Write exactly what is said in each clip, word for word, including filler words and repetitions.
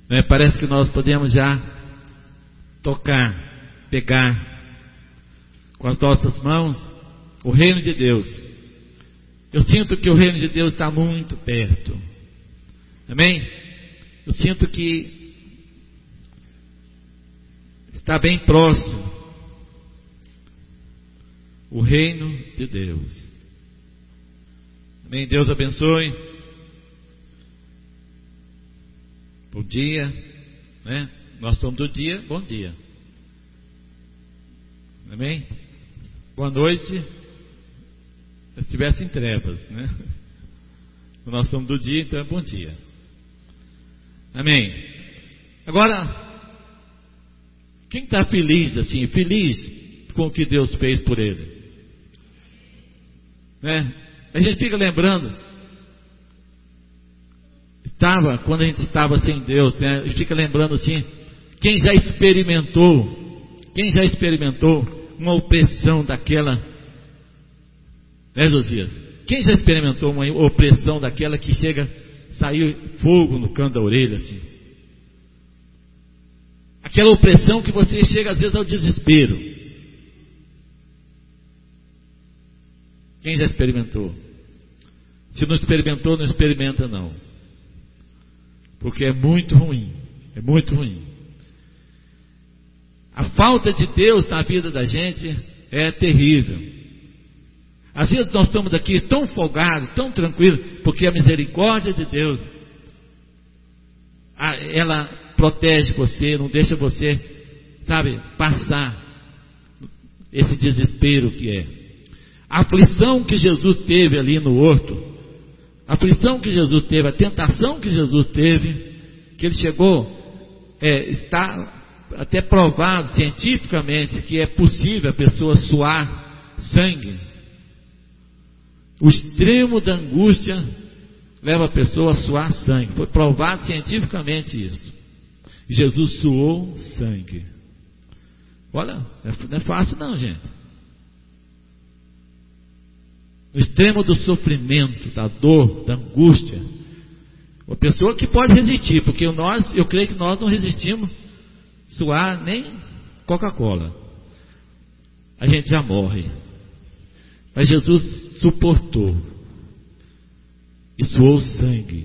Né? Parece que nós podemos já tocar, pegar com as nossas mãos o reino de Deus. Eu sinto que o reino de Deus está muito perto. Amém? Eu sinto que está bem próximo o reino de Deus. Amém? Deus abençoe. Bom dia, né? Nós somos do dia, bom dia. Amém? Boa noite. Se estivesse em trevas, né? Nós somos do dia, então é bom dia. Amém? Agora, quem está feliz assim, feliz com o que Deus fez por ele? Né? A gente fica lembrando, estava, quando a gente estava sem Deus, né? A gente fica lembrando assim, quem já experimentou, quem já experimentou uma opressão daquela, né, Josias? Quem já experimentou uma opressão daquela que chega a sair fogo no canto da orelha assim? Aquela opressão que você chega às vezes ao desespero. Quem já experimentou? Se não experimentou, não experimenta não. Porque é muito ruim. É muito ruim. A falta de Deus na vida da gente é terrível. Às vezes nós estamos aqui tão folgados, tão tranquilos, porque a misericórdia de Deus, ela protege você, não deixa você, sabe, passar esse desespero que é. A aflição que Jesus teve ali no horto, a aflição que Jesus teve, a tentação que Jesus teve, que ele chegou, é, está até provado cientificamente que é possível a pessoa suar sangue. O extremo da angústia leva a pessoa a suar sangue. Foi provado cientificamente isso. Jesus suou sangue. Olha, não é fácil não, gente. No extremo do sofrimento, da dor, da angústia, uma pessoa que pode resistir, porque nós, eu creio que nós não resistimos suar nem Coca-Cola. A gente já morre. Mas Jesus suportou e suou sangue.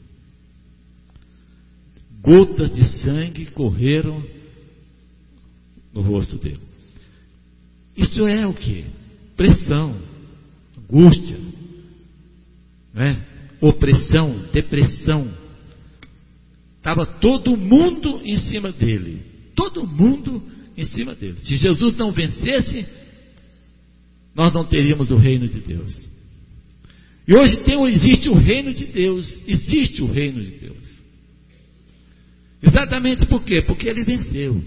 Gotas de sangue correram no rosto dele. Isso é o que? Pressão, angústia, né? Opressão, depressão. Estava todo mundo em cima dele. Todo mundo em cima dele. Se Jesus não vencesse, nós não teríamos o reino de Deus. E hoje tem, existe o reino de Deus. Existe o reino de Deus. Exatamente por quê? Porque ele venceu.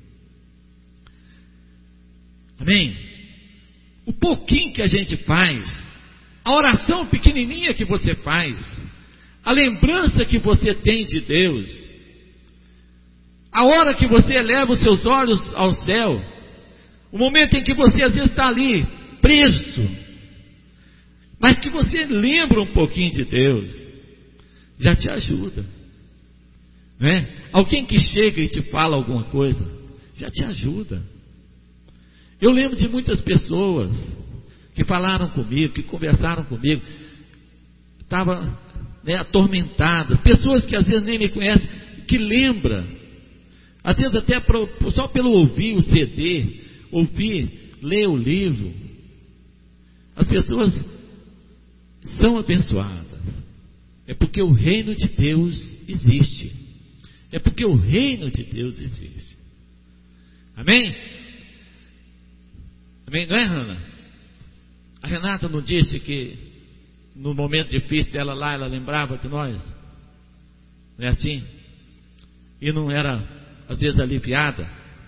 Amém? O pouquinho que a gente faz, a oração pequenininha que você faz, a lembrança que você tem de Deus, a hora que você eleva os seus olhos ao céu, o momento em que você às vezes está ali preso, mas que você lembra um pouquinho de Deus, já te ajuda, não é? Alguém que chega e te fala alguma coisa, já te ajuda. Eu lembro de muitas pessoas que falaram comigo, que conversaram comigo, estavam, né, atormentadas, pessoas que às vezes nem me conhecem, que lembram, às vezes até pro, só pelo ouvir o C D, ouvir, ler o livro, as pessoas são abençoadas. É porque o reino de Deus existe. É porque o reino de Deus existe. Amém? Amém, não é, Hannah? A Renata não disse que no momento difícil dela lá, ela lembrava de nós? Não é assim? E não era, às vezes, aliviada?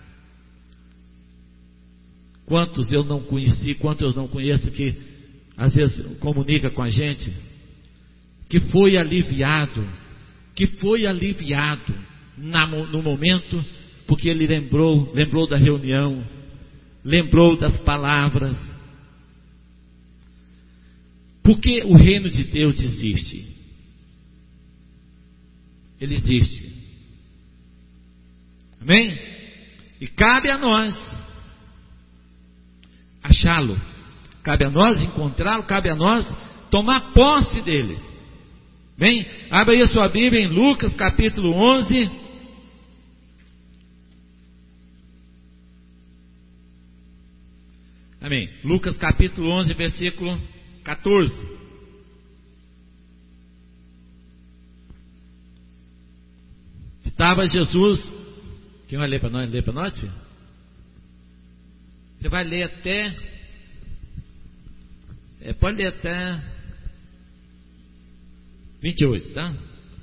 Quantos eu não conheci, quantos eu não conheço que, às vezes, comunica com a gente, que foi aliviado, que foi aliviado na, no momento, porque ele lembrou, lembrou da reunião, lembrou das palavras. Porque o reino de Deus existe. Ele existe. Amém? E cabe a nós achá-lo, cabe a nós encontrá-lo, cabe a nós tomar posse dele. Bem, abra aí a sua Bíblia em Lucas capítulo onze. Amém. Lucas capítulo onze, versículo quatorze. Estava Jesus. Quem vai ler para nós? Ler para nós, filho? Você vai ler até. É, pode ler até vinte e oito, tá?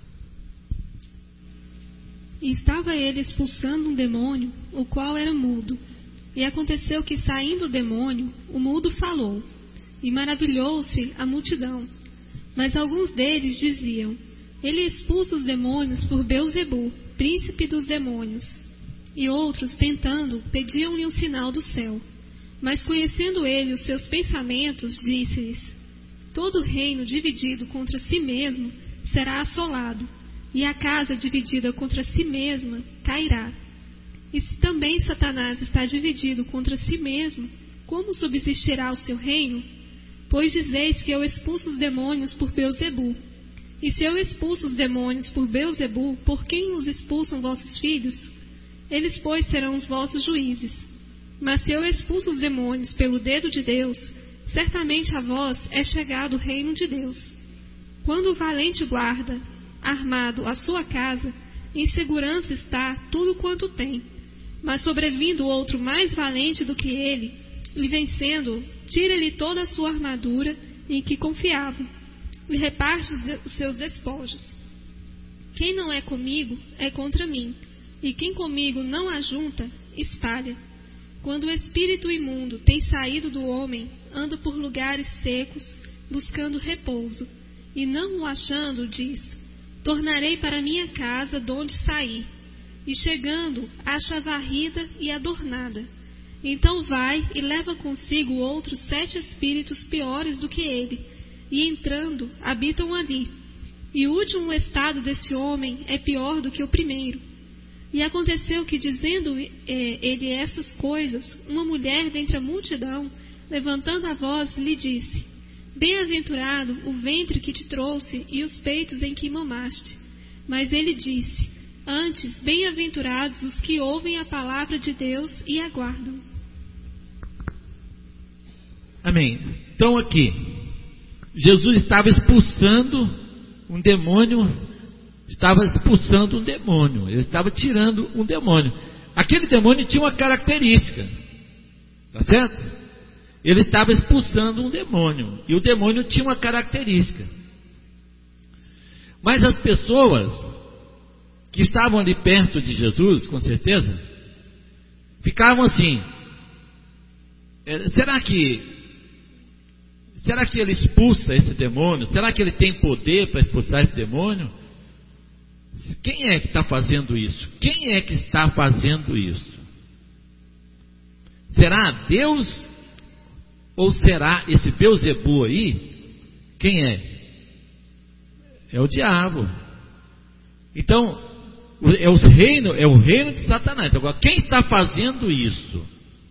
E estava ele expulsando um demônio, o qual era mudo. E aconteceu que, saindo o demônio, o mudo falou, e maravilhou-se a multidão. Mas alguns deles diziam: ele expulsa os demônios por Beelzebu, príncipe dos demônios. E outros, tentando, pediam-lhe um sinal do céu. Mas conhecendo ele os seus pensamentos, disse-lhes: todo reino dividido contra si mesmo será assolado, e a casa dividida contra si mesma cairá. E se também Satanás está dividido contra si mesmo, como subsistirá o seu reino? Pois dizeis que eu expulso os demônios por Beelzebu. E se eu expulso os demônios por Beelzebu, por quem os expulsam vossos filhos? Eles, pois, serão os vossos juízes. Mas se eu expulso os demônios pelo dedo de Deus, certamente a vós é chegado o reino de Deus. Quando o valente guarda, armado, a sua casa, em segurança está tudo quanto tem. Mas sobrevindo outro mais valente do que ele, lhe vencendo, tira-lhe toda a sua armadura em que confiava, e reparte os seus despojos. Quem não é comigo é contra mim, e quem comigo não ajunta, espalha. Quando o espírito imundo tem saído do homem, anda por lugares secos, buscando repouso, e não o achando, diz: tornarei para minha casa de onde saí. E chegando, acha varrida e adornada. Então vai e leva consigo outros sete espíritos piores do que ele, e entrando, habitam ali. E o último estado desse homem é pior do que o primeiro. E aconteceu que, dizendo é, ele essas coisas, uma mulher dentre a multidão, levantando a voz, lhe disse: bem-aventurado o ventre que te trouxe e os peitos em que mamaste. Mas ele disse: antes, bem-aventurados os que ouvem a palavra de Deus e aguardam. Amém. Então aqui, Jesus estava expulsando um demônio, estava expulsando um demônio, ele estava tirando um demônio. Aquele demônio tinha uma característica, tá certo? Ele estava expulsando um demônio, e o demônio tinha uma característica. Mas as pessoas que estavam ali perto de Jesus, com certeza, ficavam assim: será que será que ele expulsa esse demônio? Será que ele tem poder para expulsar esse demônio? Quem é que está fazendo isso? Quem é que está fazendo isso? Será Deus? Ou será esse Beelzebu aí? Quem é? É o diabo. Então, é, os reino, é o reino de Satanás. Agora, quem está fazendo isso?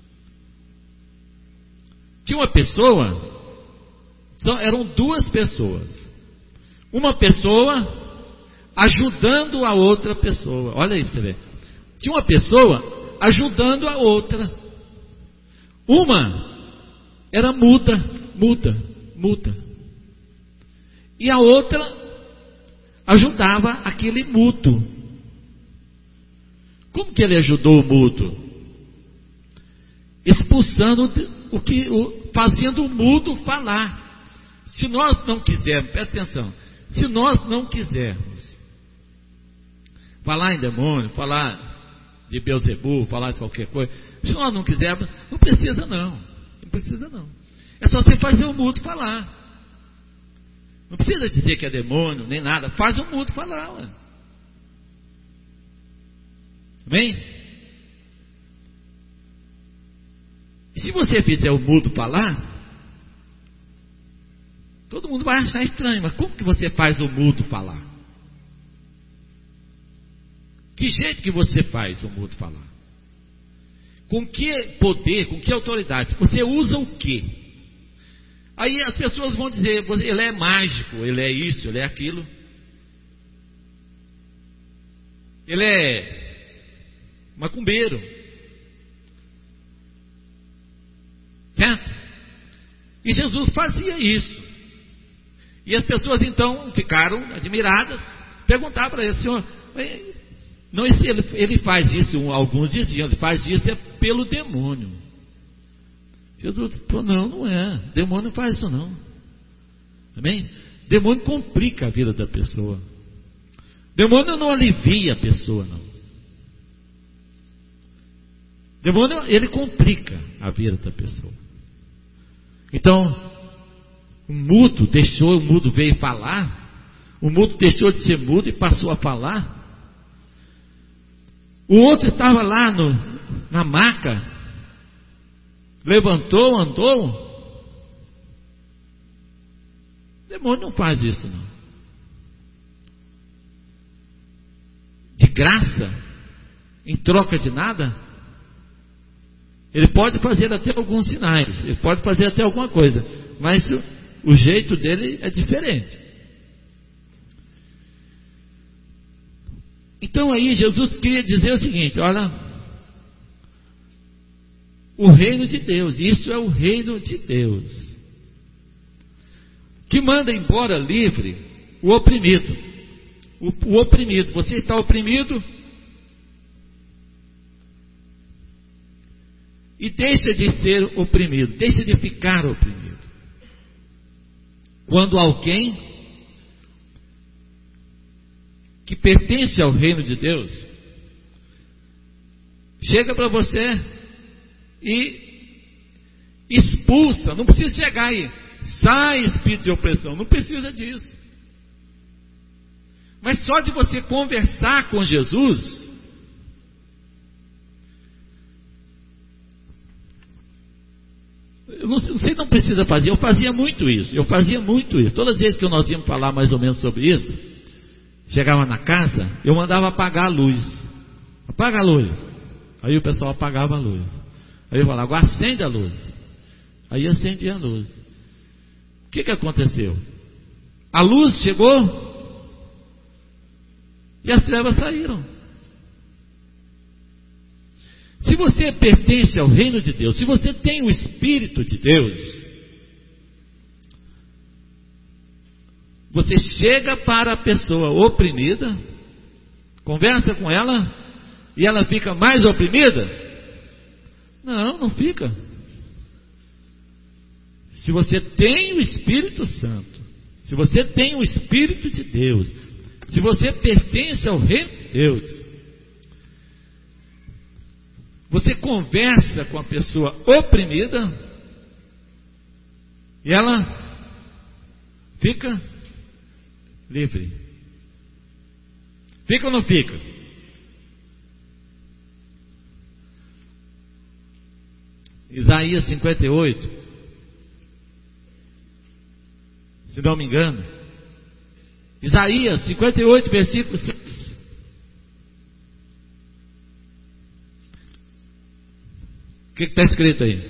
Tinha uma pessoa, então, eram duas pessoas. Uma pessoa ajudando a outra pessoa. Olha aí para você ver. Tinha uma pessoa ajudando a outra. Uma era muda, muda, muda. E a outra ajudava aquele mudo. Como que ele ajudou o mudo? Expulsando o que, o, fazendo o mudo falar. Se nós não quisermos, presta atenção, se nós não quisermos falar em demônio, falar de Beelzebu, falar de qualquer coisa, se nós não quisermos, não precisa não, não precisa não. É só você fazer o mudo falar. Não precisa dizer que é demônio, nem nada, faz o mudo falar, ué. Amém? E se você fizer o mudo falar, todo mundo vai achar estranho, mas como que você faz o mudo falar? Que jeito que você faz o mudo falar? Com que poder, com que autoridade? Você usa o quê? Aí as pessoas vão dizer, ele é mágico, ele é isso, ele é aquilo. Ele é macumbeiro. Certo? E Jesus fazia isso. E as pessoas então ficaram admiradas, perguntaram para ele, Senhor, não, esse, ele, ele faz isso, alguns diziam, ele faz isso é pelo demônio. Jesus falou, não, não é, demônio não faz isso não. Amém? Demônio complica a vida da pessoa. Demônio não alivia a pessoa, não. Demônio, ele complica a vida da pessoa. Então, o mudo deixou, o mudo veio falar, o mudo deixou de ser mudo e passou a falar. O outro estava lá no, na maca, levantou, andou. O demônio não faz isso, não. De graça, em troca de nada. Ele pode fazer até alguns sinais, ele pode fazer até alguma coisa, mas o, o jeito dele é diferente. Então aí Jesus queria dizer o seguinte, olha, o reino de Deus, isso é o reino de Deus, que manda embora livre o oprimido. O, o oprimido, você está oprimido e deixa de ser oprimido, deixa de ficar oprimido. Quando alguém que pertence ao reino de Deus chega para você e expulsa, não precisa chegar aí, sai espírito de opressão, não precisa disso. Mas só de você conversar com Jesus, eu não, você não precisa fazer, eu fazia muito isso, eu fazia muito isso, todas as vezes que nós íamos falar mais ou menos sobre isso, chegava na casa, eu mandava apagar a luz, apaga a luz, aí o pessoal apagava a luz, aí eu falava, agora acende a luz, aí acendia a luz. O que que aconteceu? A luz chegou e as trevas saíram. Se você pertence ao reino de Deus, se você tem o Espírito de Deus, você chega para a pessoa oprimida, conversa com ela, e ela fica mais oprimida? Não, não fica. Se você tem o Espírito Santo, se você tem o Espírito de Deus, se você pertence ao reino de Deus, você conversa com a pessoa oprimida e ela fica livre. Fica ou não fica? Isaías cinquenta e oito, se não me engano, Isaías cinquenta e oito, versículo seis. O que está escrito aí?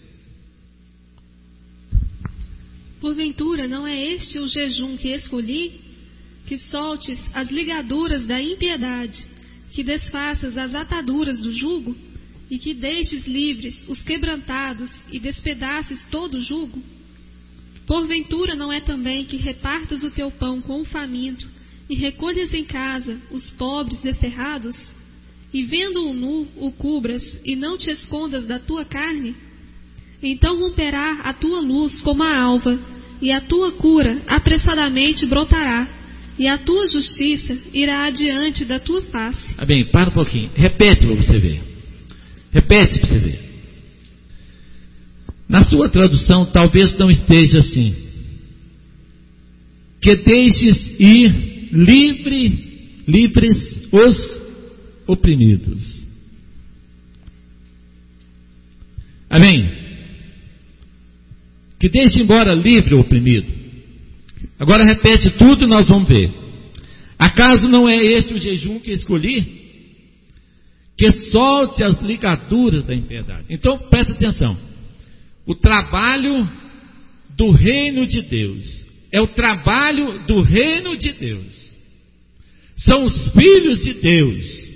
Porventura não é este o jejum que escolhi? Que soltes as ligaduras da impiedade, que desfaças as ataduras do jugo, e que deixes livres os quebrantados e despedaces todo o jugo? Porventura não é também que repartas o teu pão com o faminto, e recolhas em casa os pobres desterrados? E vendo-o nu, o cubras, e não te escondas da tua carne? Então romperá a tua luz como a alva, e a tua cura apressadamente brotará, e a tua justiça irá adiante da tua face. Ah, bem, para um pouquinho, repete para você ver. Repete para você ver. Na sua tradução talvez não esteja assim. Que deixes ir livre, livres os oprimidos. Amém? Que deixe embora livre o oprimido. Agora repete tudo e nós vamos ver. Acaso não é este o jejum que escolhi? que solte as ligaduras da impiedade. Então, presta atenção. O trabalho do reino de Deus é o trabalho do reino de Deus. São os filhos de Deus.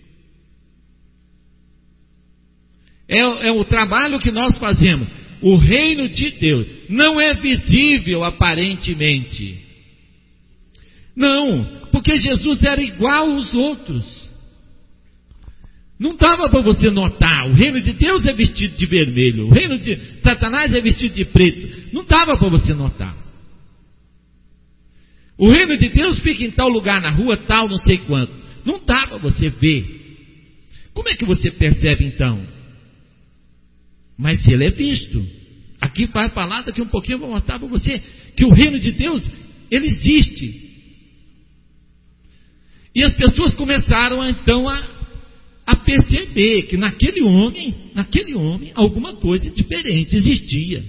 É, é o trabalho que nós fazemos. O reino de Deus não é visível aparentemente. Não, porque Jesus era igual aos outros. Não dava para você notar. O reino de Deus é vestido de vermelho, o reino de Satanás é vestido de preto. Não dava para você notar. O reino de Deus fica em tal lugar na rua, tal, não sei quanto. Não dá para você ver. Como é que você percebe então? Mas se ele é visto, aqui vai falar, daqui um pouquinho eu vou mostrar para você que o reino de Deus, ele existe. E as pessoas começaram então a, a perceber que naquele homem, naquele homem, alguma coisa diferente existia.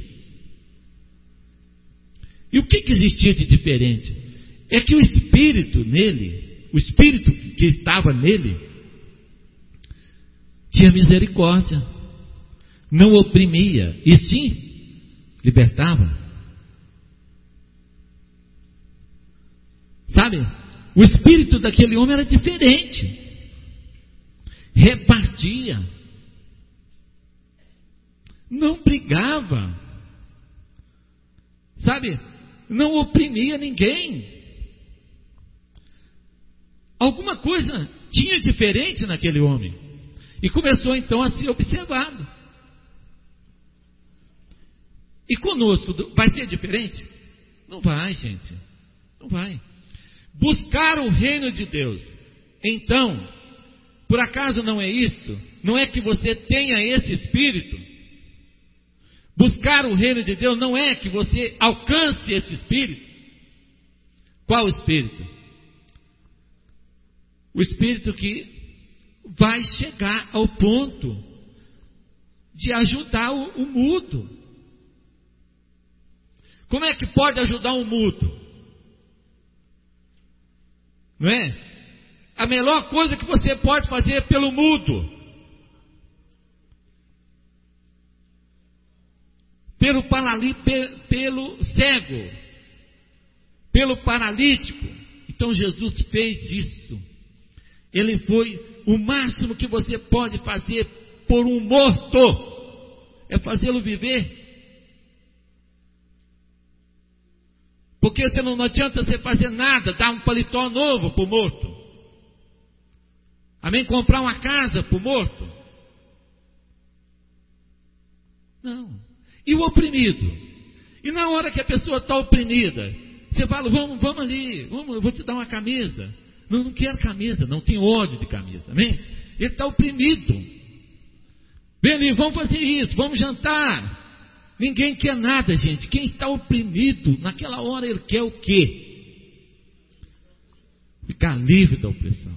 E o que, que existia de diferente? É que o Espírito nele, o Espírito que estava nele, tinha misericórdia. Não oprimia, e sim libertava. Sabe? O espírito daquele homem era diferente. Repartia. Não brigava. Sabe? Não oprimia ninguém. Alguma coisa tinha diferente naquele homem. E começou então a ser observado. E conosco, vai ser diferente? Não vai, gente. Não vai. Buscar o reino de Deus. Então, por acaso não é isso? Não é que você tenha esse espírito? Buscar o reino de Deus não é que você alcance esse espírito? Qual espírito? O espírito que vai chegar ao ponto de ajudar o, o mudo. Como é que pode ajudar um mudo? Não é? A melhor coisa que você pode fazer é pelo mudo, pelo, parali, pelo cego, pelo paralítico. Então Jesus fez isso. Ele foi o máximo que você pode fazer por um morto, é fazê-lo viver. Porque você não, não adianta você fazer nada, dar um paletó novo para o morto. Amém? Comprar uma casa para o morto. Não. E o oprimido? E na hora que a pessoa está oprimida, você fala, vamos, vamos ali, vamos, eu vou te dar uma camisa. Não, não quero camisa, não tem ódio de camisa. Amém? Ele está oprimido. Vem ali, vamos fazer isso, vamos jantar. Ninguém quer nada, gente. Quem está oprimido, naquela hora ele quer o quê? Ficar livre da opressão.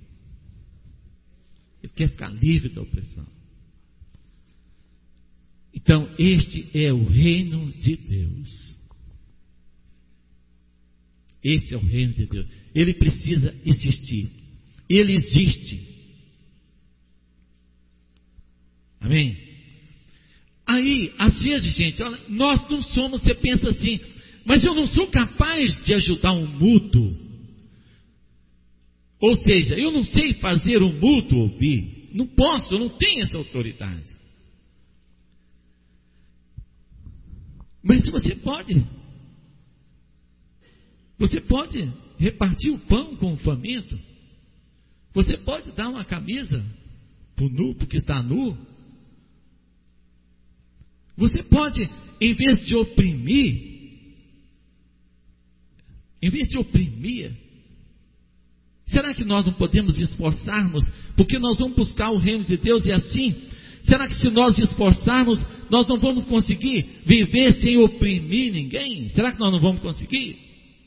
Ele quer ficar livre da opressão. Então, este é o reino de Deus. Este é o reino de Deus. Ele precisa existir. Ele existe. Amém? Aí, às vezes, gente, olha, nós não somos, você pensa assim, mas eu não sou capaz de ajudar um mudo. Ou seja, eu não sei fazer um mudo ouvir. Não posso, eu não tenho essa autoridade. Mas você pode. Você pode repartir o pão com o faminto. Você pode dar uma camisa para o nu, porque está nu. Você pode, em vez de oprimir, em vez de oprimir, será que nós não podemos esforçarmos? Porque nós vamos buscar o reino de Deus e assim, será que se nós esforçarmos, nós não vamos conseguir viver sem oprimir ninguém? Será que nós não vamos conseguir?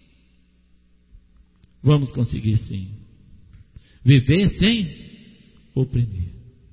Vamos conseguir sim. Viver sem oprimir.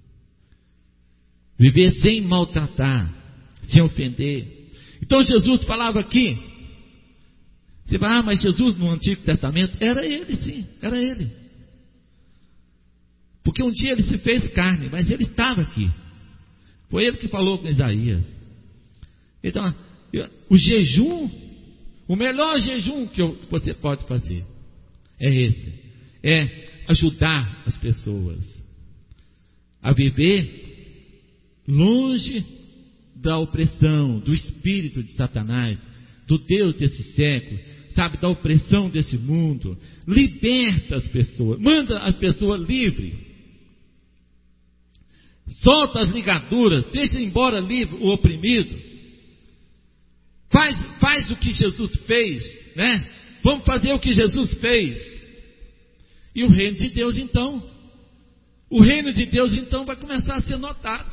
Viver sem maltratar. Sem ofender. Então Jesus falava aqui. Você fala, ah, mas Jesus no Antigo Testamento, era ele sim, era ele. Porque um dia ele se fez carne, mas ele estava aqui. Foi ele que falou com Isaías. Então, o jejum, o melhor jejum que você pode fazer é esse. É ajudar as pessoas a viver longe da opressão, do espírito de Satanás, do Deus desse século, sabe, da opressão desse mundo. Liberta as pessoas, manda as pessoas livres, solta as ligaduras, deixa embora livre o oprimido. Faz, faz o que Jesus fez, né? Vamos fazer o que Jesus fez. E o reino de Deus então, o reino de Deus então vai começar a ser notado.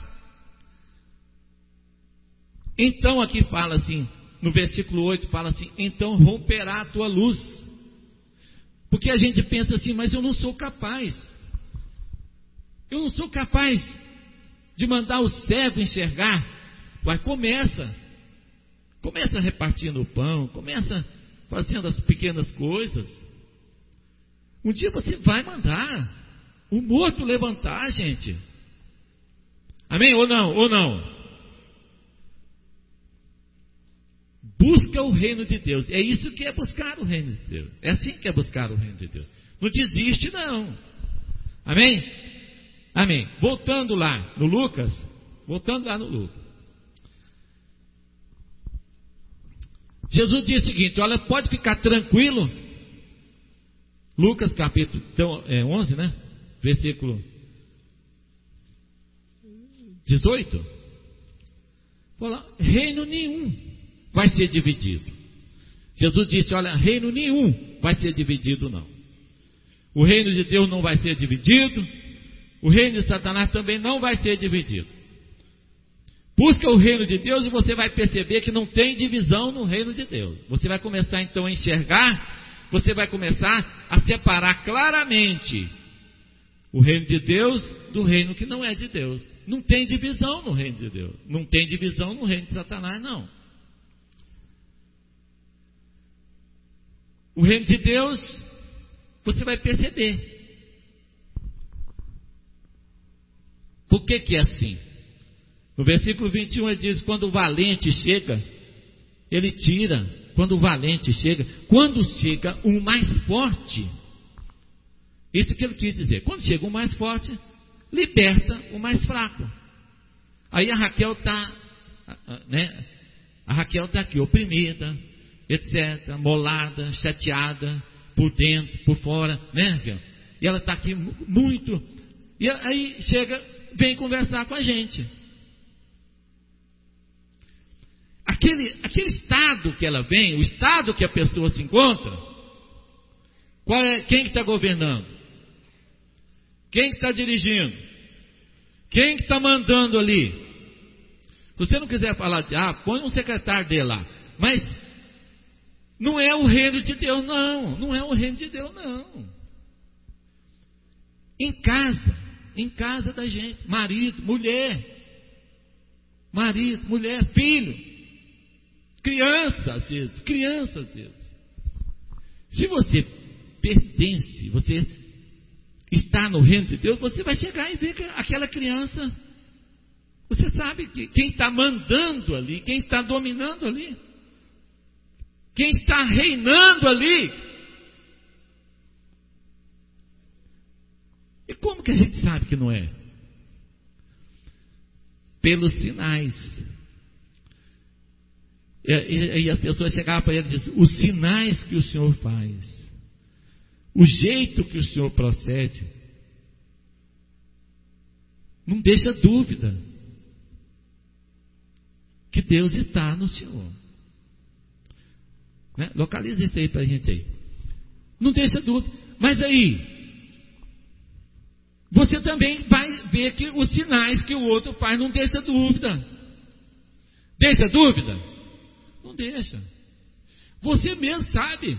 Então aqui fala assim, no versículo oito fala assim, então romperá a tua luz. Porque a gente pensa assim, mas eu não sou capaz. Eu não sou capaz de mandar o cego enxergar. Mas começa. Começa repartindo o pão, começa fazendo as pequenas coisas. Um dia você vai mandar o morto levantar, gente. Amém? Ou não? Ou não? Busca o reino de Deus. É isso que é buscar o reino de Deus. É assim que é buscar o reino de Deus. Não desiste, não. Amém? Amém. Voltando lá no Lucas. Voltando lá no Lucas. Jesus diz o seguinte, olha, pode ficar tranquilo. Lucas capítulo então, é, onze, né? Versículo dezoito. Fala, reino nenhum vai ser dividido. Jesus disse, olha, reino nenhum vai ser dividido não. O reino de Deus não vai ser dividido. O reino de Satanás também não vai ser dividido. Busca o reino de Deus e você vai perceber que não tem divisão no reino de Deus. Você vai começar então a enxergar, você vai começar a separar claramente o reino de Deus do reino que não é de Deus. Não tem divisão no reino de Deus. Não tem divisão no reino de Satanás, não. O reino de Deus, você vai perceber. Por que que é assim? No versículo vinte e um ele diz, quando o valente chega, ele tira. Quando o valente chega, quando chega o mais forte, isso que ele quis dizer, quando chega o mais forte, liberta o mais fraco. Aí a Raquel está, né? A Raquel está aqui, oprimida, etcétera, molada, chateada, por dentro, por fora, né, Raquel? E ela está aqui muito, e aí chega, vem conversar com a gente. Aquele, aquele estado que ela vem, o estado que a pessoa se encontra, qual é, quem está governando? Quem está dirigindo? Quem está mandando ali? Se você não quiser falar de, ah, põe um secretário dele lá. Mas não é o reino de Deus, não. Não é o reino de Deus, não. Em casa, em casa da gente, marido, mulher, marido, mulher, filho. Criança, às vezes, criança, às vezes. Se você pertence, você está no reino de Deus, você vai chegar e ver que aquela criança, você sabe que quem está mandando ali, quem está dominando ali, quem está reinando ali. E como que a gente sabe que não é? Pelos sinais. E, e, e as pessoas chegavam para ele e diziam, os sinais que o Senhor faz, o jeito que o Senhor procede, não deixa dúvida que Deus está no Senhor. Né? Localiza isso aí para a gente aí. Não deixa dúvida. Mas aí, você também vai ver que os sinais que o outro faz não deixa dúvida. Deixa dúvida? Não deixa. Você mesmo sabe.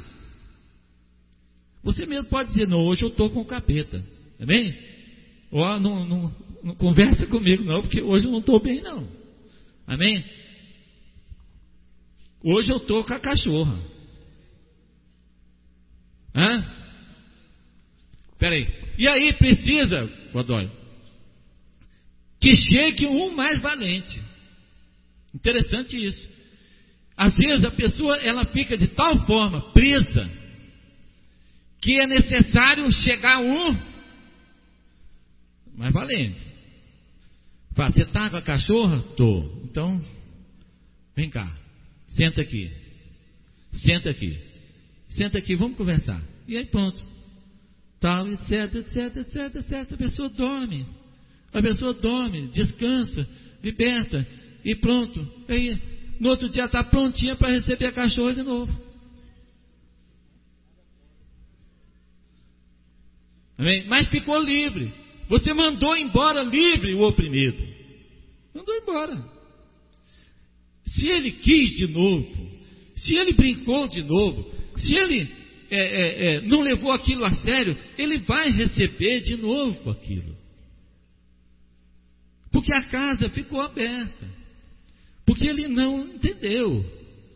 Você mesmo pode dizer, não, hoje eu estou com o capeta. Amém? Ó, não, não, não conversa comigo não, porque hoje eu não estou bem não. Amém? Hoje eu estou com a cachorra. Hã? Peraí. E aí precisa, Godoy, que chegue um mais valente. Interessante isso. Às vezes a pessoa ela fica de tal forma presa que é necessário chegar um mais valente. Fala, você está com a cachorra? Tô. Então, vem cá, senta aqui, senta aqui, senta aqui, vamos conversar. E aí pronto, tal, etc, etc, etc, etc. A pessoa dorme, a pessoa dorme, descansa, liberta e pronto. Aí no outro dia está prontinha para receber a cachorra de novo. Amém? Mas ficou livre. Você mandou embora livre o oprimido. Mandou embora. Se ele quis de novo, se ele brincou de novo, se ele é, é, é, não levou aquilo a sério, ele vai receber de novo aquilo. Porque a casa ficou aberta. Porque ele não entendeu.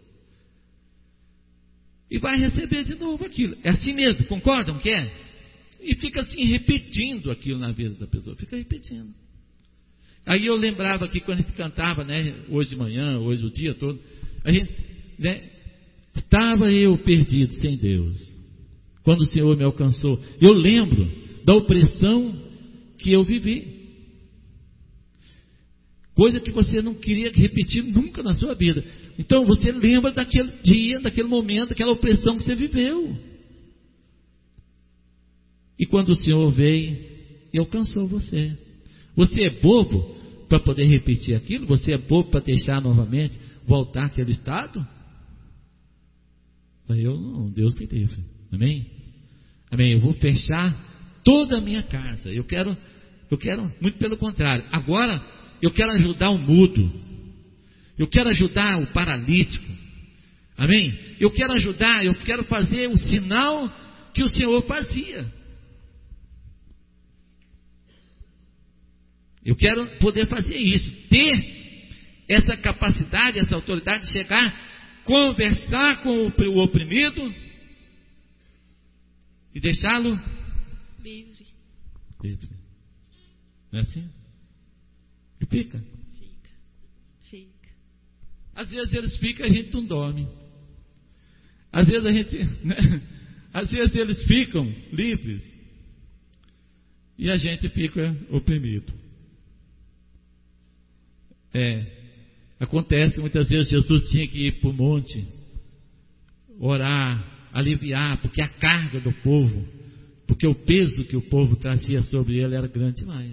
E vai receber de novo aquilo. É assim mesmo, concordam que é? E fica assim repetindo aquilo na vida da pessoa. Fica repetindo. Aí eu lembrava que quando a gente cantava, né, hoje de manhã, hoje o dia todo, a gente, né, estava eu perdido sem Deus. Quando o Senhor me alcançou, eu lembro da opressão que eu vivi. Coisa que você não queria repetir nunca na sua vida. Então você lembra daquele dia, daquele momento, daquela opressão que você viveu. E quando o Senhor veio e alcançou você. Você é bobo para poder repetir aquilo? Você é bobo para deixar novamente, voltar àquele estado? Eu não, Deus me livre. Amém? Amém. Eu vou fechar toda a minha casa. Eu quero, eu quero, muito pelo contrário. Agora, eu quero ajudar o mudo. Eu quero ajudar o paralítico. Amém? Eu quero ajudar, eu quero fazer o sinal que o Senhor fazia. Eu quero poder fazer isso, ter essa capacidade, essa autoridade de chegar, conversar com o oprimido e deixá-lo livre. livre. Não é assim? E fica. Fica. Fica. Às vezes eles ficam e a gente não dorme. Às vezes a gente, né? Às vezes eles ficam livres e a gente fica oprimido. É, acontece muitas vezes. Jesus tinha que ir para o monte, orar, aliviar, porque a carga do povo, porque o peso que o povo trazia sobre ele era grande demais.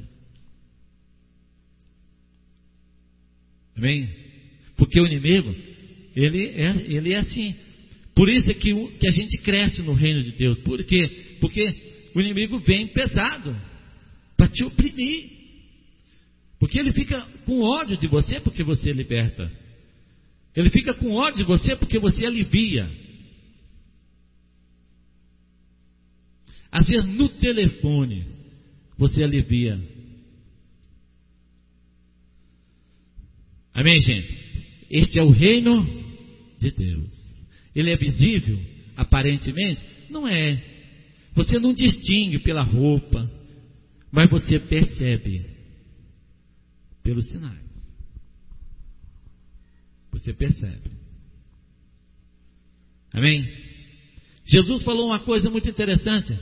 Amém? Porque o inimigo, ele é, ele é assim. Por isso é que, que a gente cresce no reino de Deus. Por quê? Porque o inimigo vem pesado para te oprimir. Porque ele fica com ódio de você porque você liberta. Ele fica com ódio de você porque você alivia. Às vezes no telefone você alivia. Amém, gente? Este é o reino de Deus. Ele é visível, aparentemente? Não é. Você não distingue pela roupa, mas você percebe pelos sinais. Você percebe. Amém? Jesus falou uma coisa muito interessante.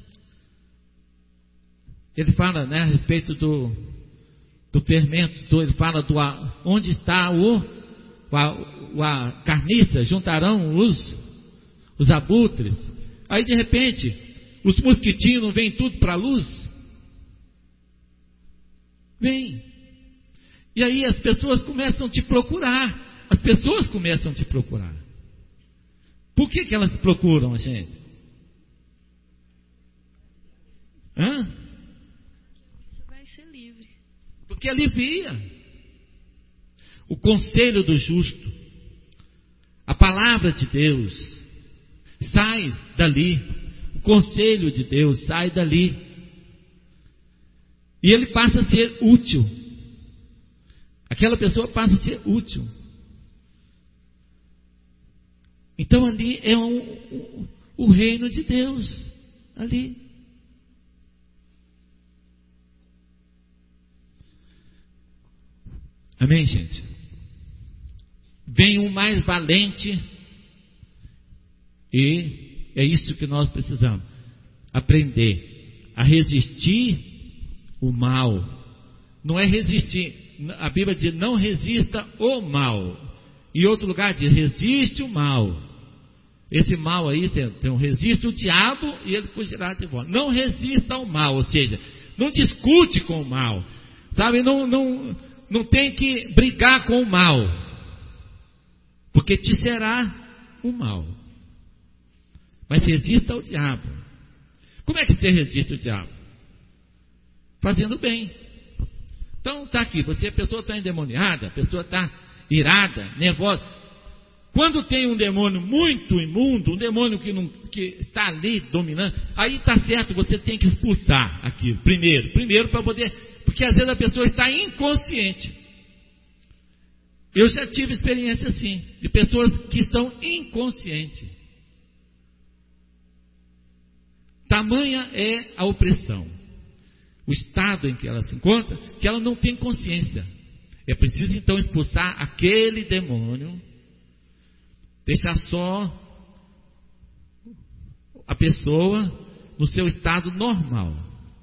Ele fala, né, a respeito do, do fermento. Do, ele fala do onde está o, o, a, o a carniça, juntarão os, os abutres. Aí de repente, os mosquitinhos não vêm tudo para a luz? Vem. E aí as pessoas começam a te procurar. As pessoas começam a te procurar. Por que que elas procuram a gente? Hã? Você vai ser livre. Porque alivia. O conselho do justo, a palavra de Deus, sai dali. O conselho de Deus sai dali. E ele passa a ser útil. Aquela pessoa passa a ser útil. Então ali é um, um, o reino de Deus. Ali. Amém, gente? Vem um mais valente, e é isso que nós precisamos aprender a resistir o mal. Não é resistir, a Bíblia diz: não resista o mal. Em outro lugar diz: resiste o mal. Esse mal aí tem, tem um resiste o diabo e ele fugirá de vós. Não resista ao mal, ou seja, não discute com o mal, sabe? Não, não, não tem que brigar com o mal, porque te será o mal. Mas resista ao diabo. Como é que você resiste ao diabo? Fazendo bem. Então está aqui, você, a pessoa está endemoniada, a pessoa está irada, nervosa. Quando tem um demônio muito imundo, um demônio que, não, que está ali dominando, aí está certo, você tem que expulsar aquilo, primeiro, primeiro para poder, porque às vezes a pessoa está inconsciente. Eu já tive experiência assim, de pessoas que estão inconscientes. Tamanha é a opressão, o estado em que ela se encontra, que ela não tem consciência. É preciso então expulsar aquele demônio, deixar só a pessoa no seu estado normal.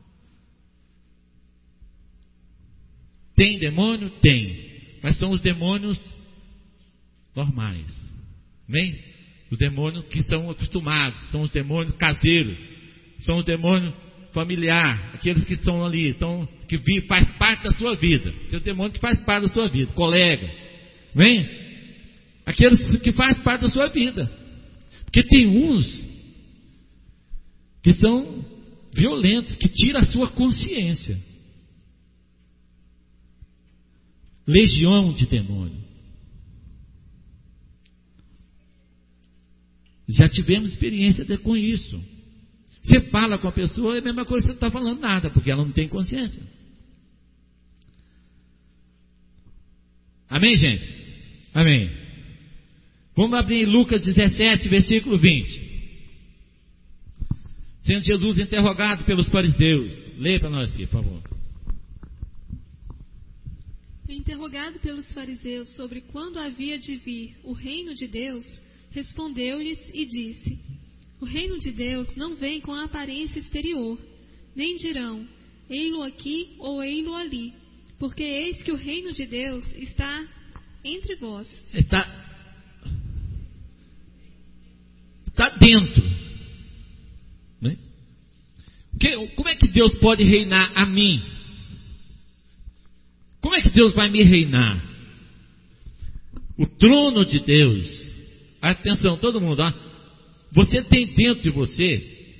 Tem demônio? Tem, mas são os demônios normais. Amém? Os demônios que são acostumados, são os demônios caseiros, são os demônios familiar, aqueles que estão ali, então, que vi, faz parte da sua vida. Tem o demônio que faz parte da sua vida, colega. Amém? Aqueles que fazem parte da sua vida. Porque tem uns que são violentos, que tiram a sua consciência. Legião de demônio. Já tivemos experiência até com isso. Você fala com a pessoa, é a mesma coisa que você não está falando nada, porque ela não tem consciência. Amém, gente? Amém. Vamos abrir Lucas dezessete, versículo vinte. Sendo Jesus interrogado pelos fariseus. Leia para nós aqui, por favor. Interrogado pelos fariseus sobre quando havia de vir o reino de Deus, respondeu-lhes e disse: o reino de Deus não vem com a aparência exterior, nem dirão, ei-lo aqui ou ei-lo ali, porque eis que o reino de Deus está entre vós. Está... Está dentro, né? Que, como é que Deus pode reinar a mim? Como é que Deus vai me reinar? O trono de Deus, atenção todo mundo, ó, você tem dentro de você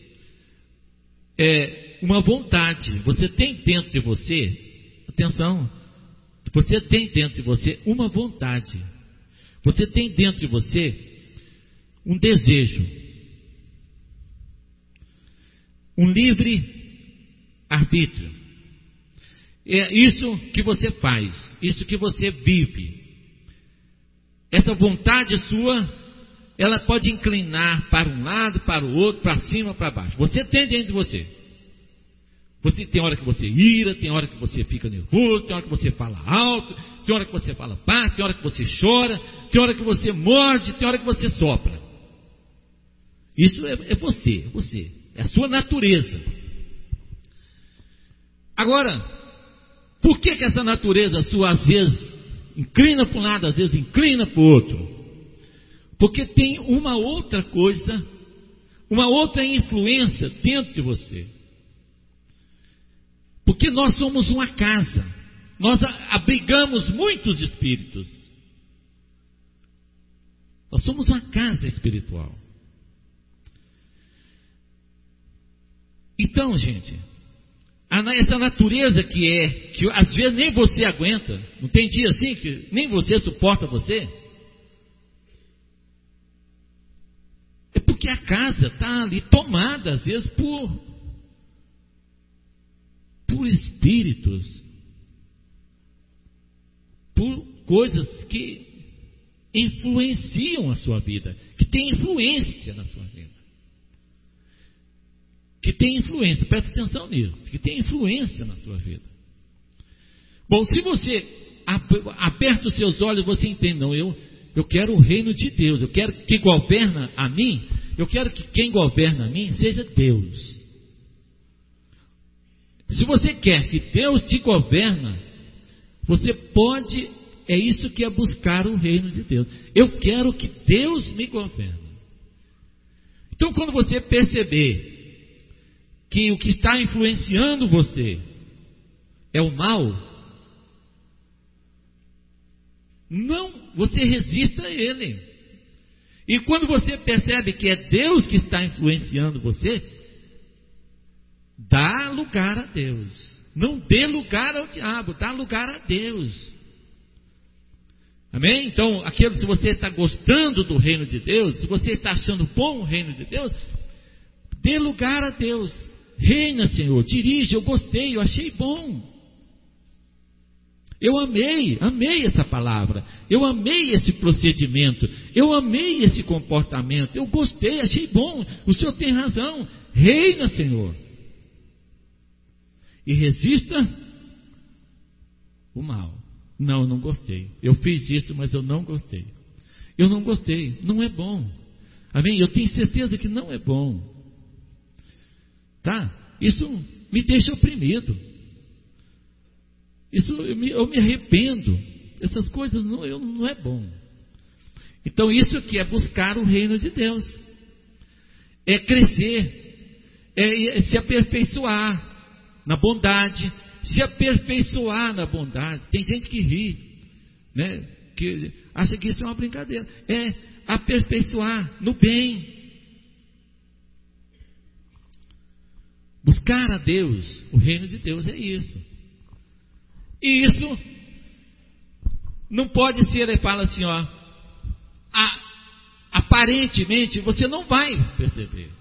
é, uma vontade, você tem dentro de você, atenção, você tem dentro de você uma vontade, você tem dentro de você um desejo, um livre arbítrio. É isso que você faz, isso que você vive. Essa vontade sua, ela pode inclinar para um lado, para o outro, para cima, para baixo. Você tem dentro de você. Você tem hora que você ira, tem hora que você fica nervoso, tem hora que você fala alto, tem hora que você fala baixo, tem hora que você chora, tem hora que você morde, tem hora que você sopra. Isso é, é você, é você, é a sua natureza. Agora, por que que essa natureza sua às vezes inclina para um lado, às vezes inclina para o outro? Porque tem uma outra coisa, uma outra influência dentro de você. Porque nós somos uma casa, nós abrigamos muitos espíritos. Nós somos uma casa espiritual. Então, gente, essa natureza que é, que às vezes nem você aguenta, não tem dia assim que nem você suporta você, é porque a casa está ali tomada às vezes por, por espíritos, por coisas que influenciam a sua vida, que tem influência na sua vida. Que tem influência, presta atenção nisso, que tem influência na sua vida. Bom, se você aperta os seus olhos, você entende, não, eu, eu quero o reino de Deus, eu quero que governa a mim, eu quero que quem governa a mim seja Deus. Se você quer que Deus te governa, você pode, é isso que é buscar o reino de Deus. Eu quero que Deus me governe. Então, quando você perceber que o que está influenciando você é o mal, não, você resista a ele. E quando você percebe que é Deus que está influenciando você, dá lugar a Deus. Não dê lugar ao diabo, dá lugar a Deus. Amém? Então, aquilo, se você está gostando do reino de Deus, se você está achando bom o reino de Deus, dê lugar a Deus. Reina, Senhor, dirige, eu gostei, eu achei bom. Eu amei, amei essa palavra, eu amei esse procedimento, eu amei esse comportamento, eu gostei, achei bom, o Senhor tem razão. Reina, Senhor. E resista o mal. Não, eu não gostei. Eu fiz isso, mas eu não gostei. Eu não gostei, não é bom. Amém? Eu tenho certeza que não é bom. Tá? Isso me deixa oprimido. Isso eu me, eu me arrependo. Essas coisas não, eu, não é bom. Então isso aqui é buscar o reino de Deus. É crescer. É, é se aperfeiçoar na bondade. Se aperfeiçoar na bondade. Tem gente que ri, né? Que acha que isso é uma brincadeira. É aperfeiçoar no bem. Buscar a Deus, o reino de Deus é isso. E isso não pode ser, ele fala assim, ó, a, aparentemente você não vai perceber.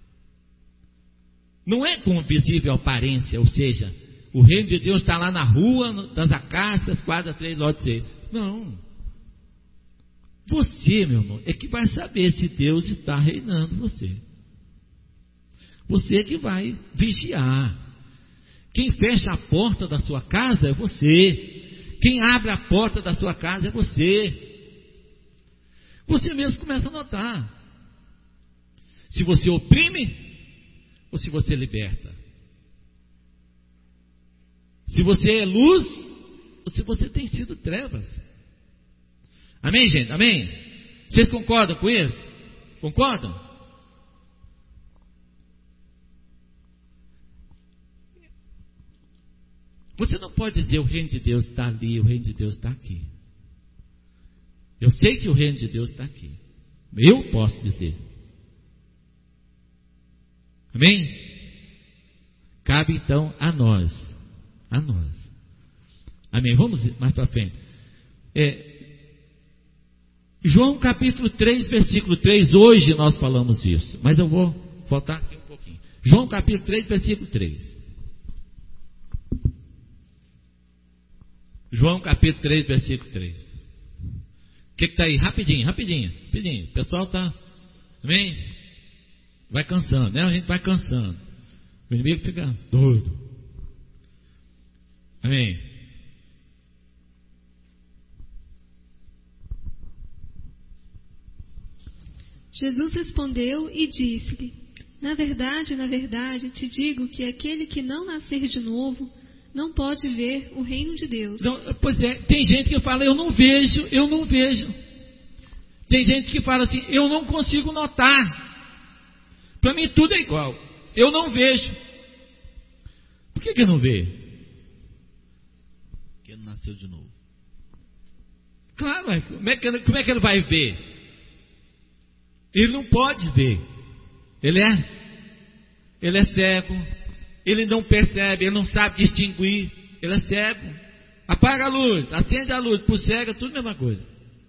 Não é com visível aparência, ou seja, o reino de Deus está lá na rua das acácias, quadra três, lote seis. Não. Você, meu irmão, é que vai saber se Deus está reinando você. Você que vai vigiar. Quem fecha a porta da sua casa é você. Quem abre a porta da sua casa é você. Você mesmo começa a notar se você oprime ou se você liberta. Se você é luz ou se você tem sido trevas. Amém, gente? Amém? Vocês concordam com isso? Concordam? Você não pode dizer o reino de Deus está ali, o reino de Deus está aqui. Eu sei que o reino de Deus está aqui. Eu posso dizer. Amém? Cabe então a nós. A nós. Amém? Vamos mais para frente. É, João capítulo três, versículo três. Hoje nós falamos isso. Mas eu vou voltar aqui um pouquinho. João capítulo três, versículo três. João capítulo três, versículo três. O que está aí? Rapidinho, rapidinho, rapidinho. O pessoal está, amém? Vai cansando, né? A gente vai cansando. O inimigo fica doido. Amém? Jesus respondeu e disse-lhe: Na verdade, na verdade, te digo que aquele que não nascer de novo não pode ver o reino de Deus. Não, pois é, tem gente que fala, eu não vejo, eu não vejo. Tem gente que fala assim, eu não consigo notar. Para mim tudo é igual. Eu não vejo. Por que que não vê? Porque ele nasceu de novo. Claro, como é que ele, como é que ele vai ver? Ele não pode ver. Ele é, ele é cego. Ele não percebe, ele não sabe distinguir, ele é cego. Apaga a luz, acende a luz, por cego é tudo a mesma coisa.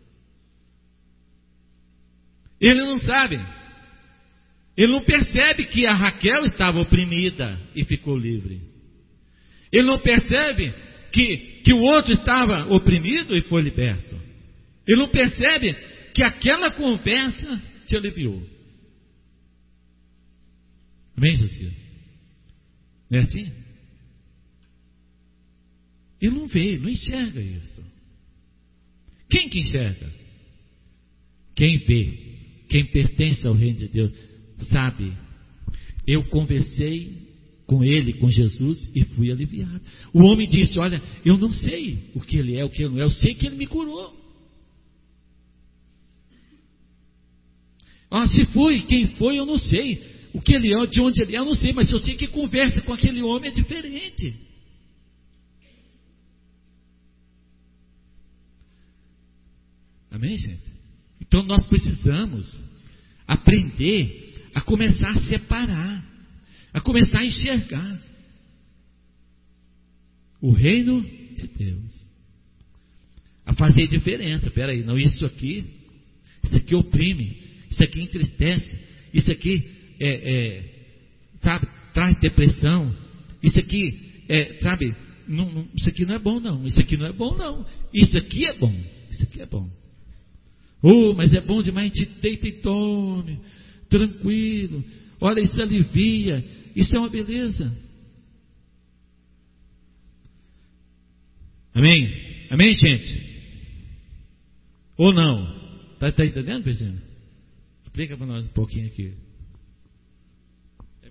Ele não sabe, ele não percebe que a Raquel estava oprimida e ficou livre. Ele não percebe que, que o outro estava oprimido e foi liberto. Ele não percebe que aquela conversa te aliviou. Amém, Josias? Não é assim? Ele não vê, não enxerga isso. Quem que enxerga? Quem vê, quem pertence ao reino de Deus, sabe. Eu conversei com ele, com Jesus, e fui aliviado. O homem disse: olha, eu não sei o que ele é, o que ele não é, eu sei que ele me curou. Ah, se foi, quem foi, eu não sei. O que ele é, de onde ele é, eu não sei, mas eu sei que conversa com aquele homem é diferente. Amém, gente? Então nós precisamos aprender a começar a separar, a começar a enxergar o reino de Deus, a fazer diferença. Espera aí, não, isso aqui, isso aqui oprime, isso aqui entristece, isso aqui é, é, sabe, traz depressão, isso aqui é, sabe, não, não, isso aqui não é bom não, isso aqui não é bom não, isso aqui é bom, isso aqui é bom. Oh, mas é bom demais, a gente deita e dorme, tranquilo, olha, isso alivia, isso é uma beleza. Amém? Amém, gente? Ou não? Está tá entendendo, Pedrinho? Explica para nós um pouquinho aqui. É,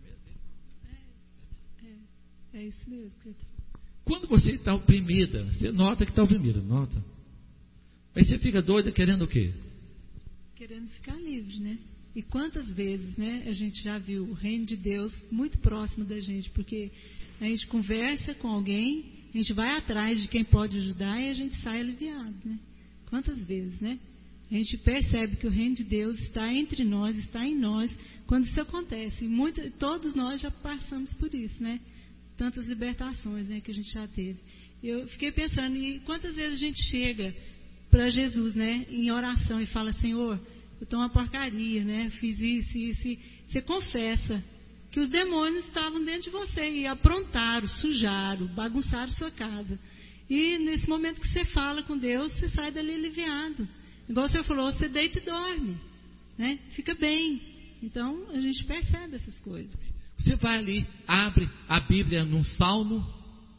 é, é isso mesmo. Quando você está oprimida, você nota que está oprimida, nota. Aí você fica doida querendo o quê? Querendo ficar livre, né? E quantas vezes, né, a gente já viu o reino de Deus muito próximo da gente, porque a gente conversa com alguém, a gente vai atrás de quem pode ajudar e a gente sai aliviado, né? Quantas vezes, né? A gente percebe que o reino de Deus está entre nós, está em nós, quando isso acontece. E muito, todos nós já passamos por isso, né? Tantas libertações, né, que a gente já teve. Eu fiquei pensando, e quantas vezes a gente chega para Jesus, né, em oração e fala: Senhor, eu estou uma porcaria, né, fiz isso, isso, e você confessa que os demônios estavam dentro de você e aprontaram, sujaram, bagunçaram sua casa. E nesse momento que você fala com Deus, você sai dali aliviado. Igual o Senhor falou, você deita e dorme, né, fica bem. Então a gente percebe essas coisas. Você vai ali, abre a Bíblia num salmo,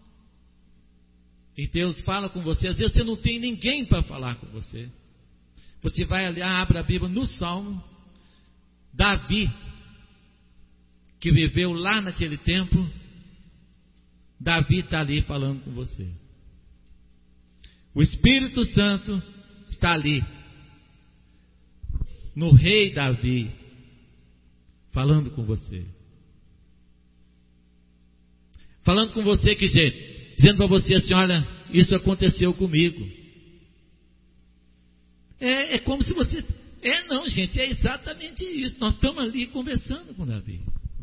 e Deus fala com você. Às vezes você não tem ninguém para falar com você. Você vai ali, abre a Bíblia no salmo. Davi, que viveu lá naquele tempo, Davi está ali falando com você. O Espírito Santo está ali, no rei Davi, falando com você. Falando com você, que jeito? Dizendo para você assim: olha, isso aconteceu comigo. É, é como se você... É não, gente, é exatamente isso. Nós estamos ali conversando com Davi.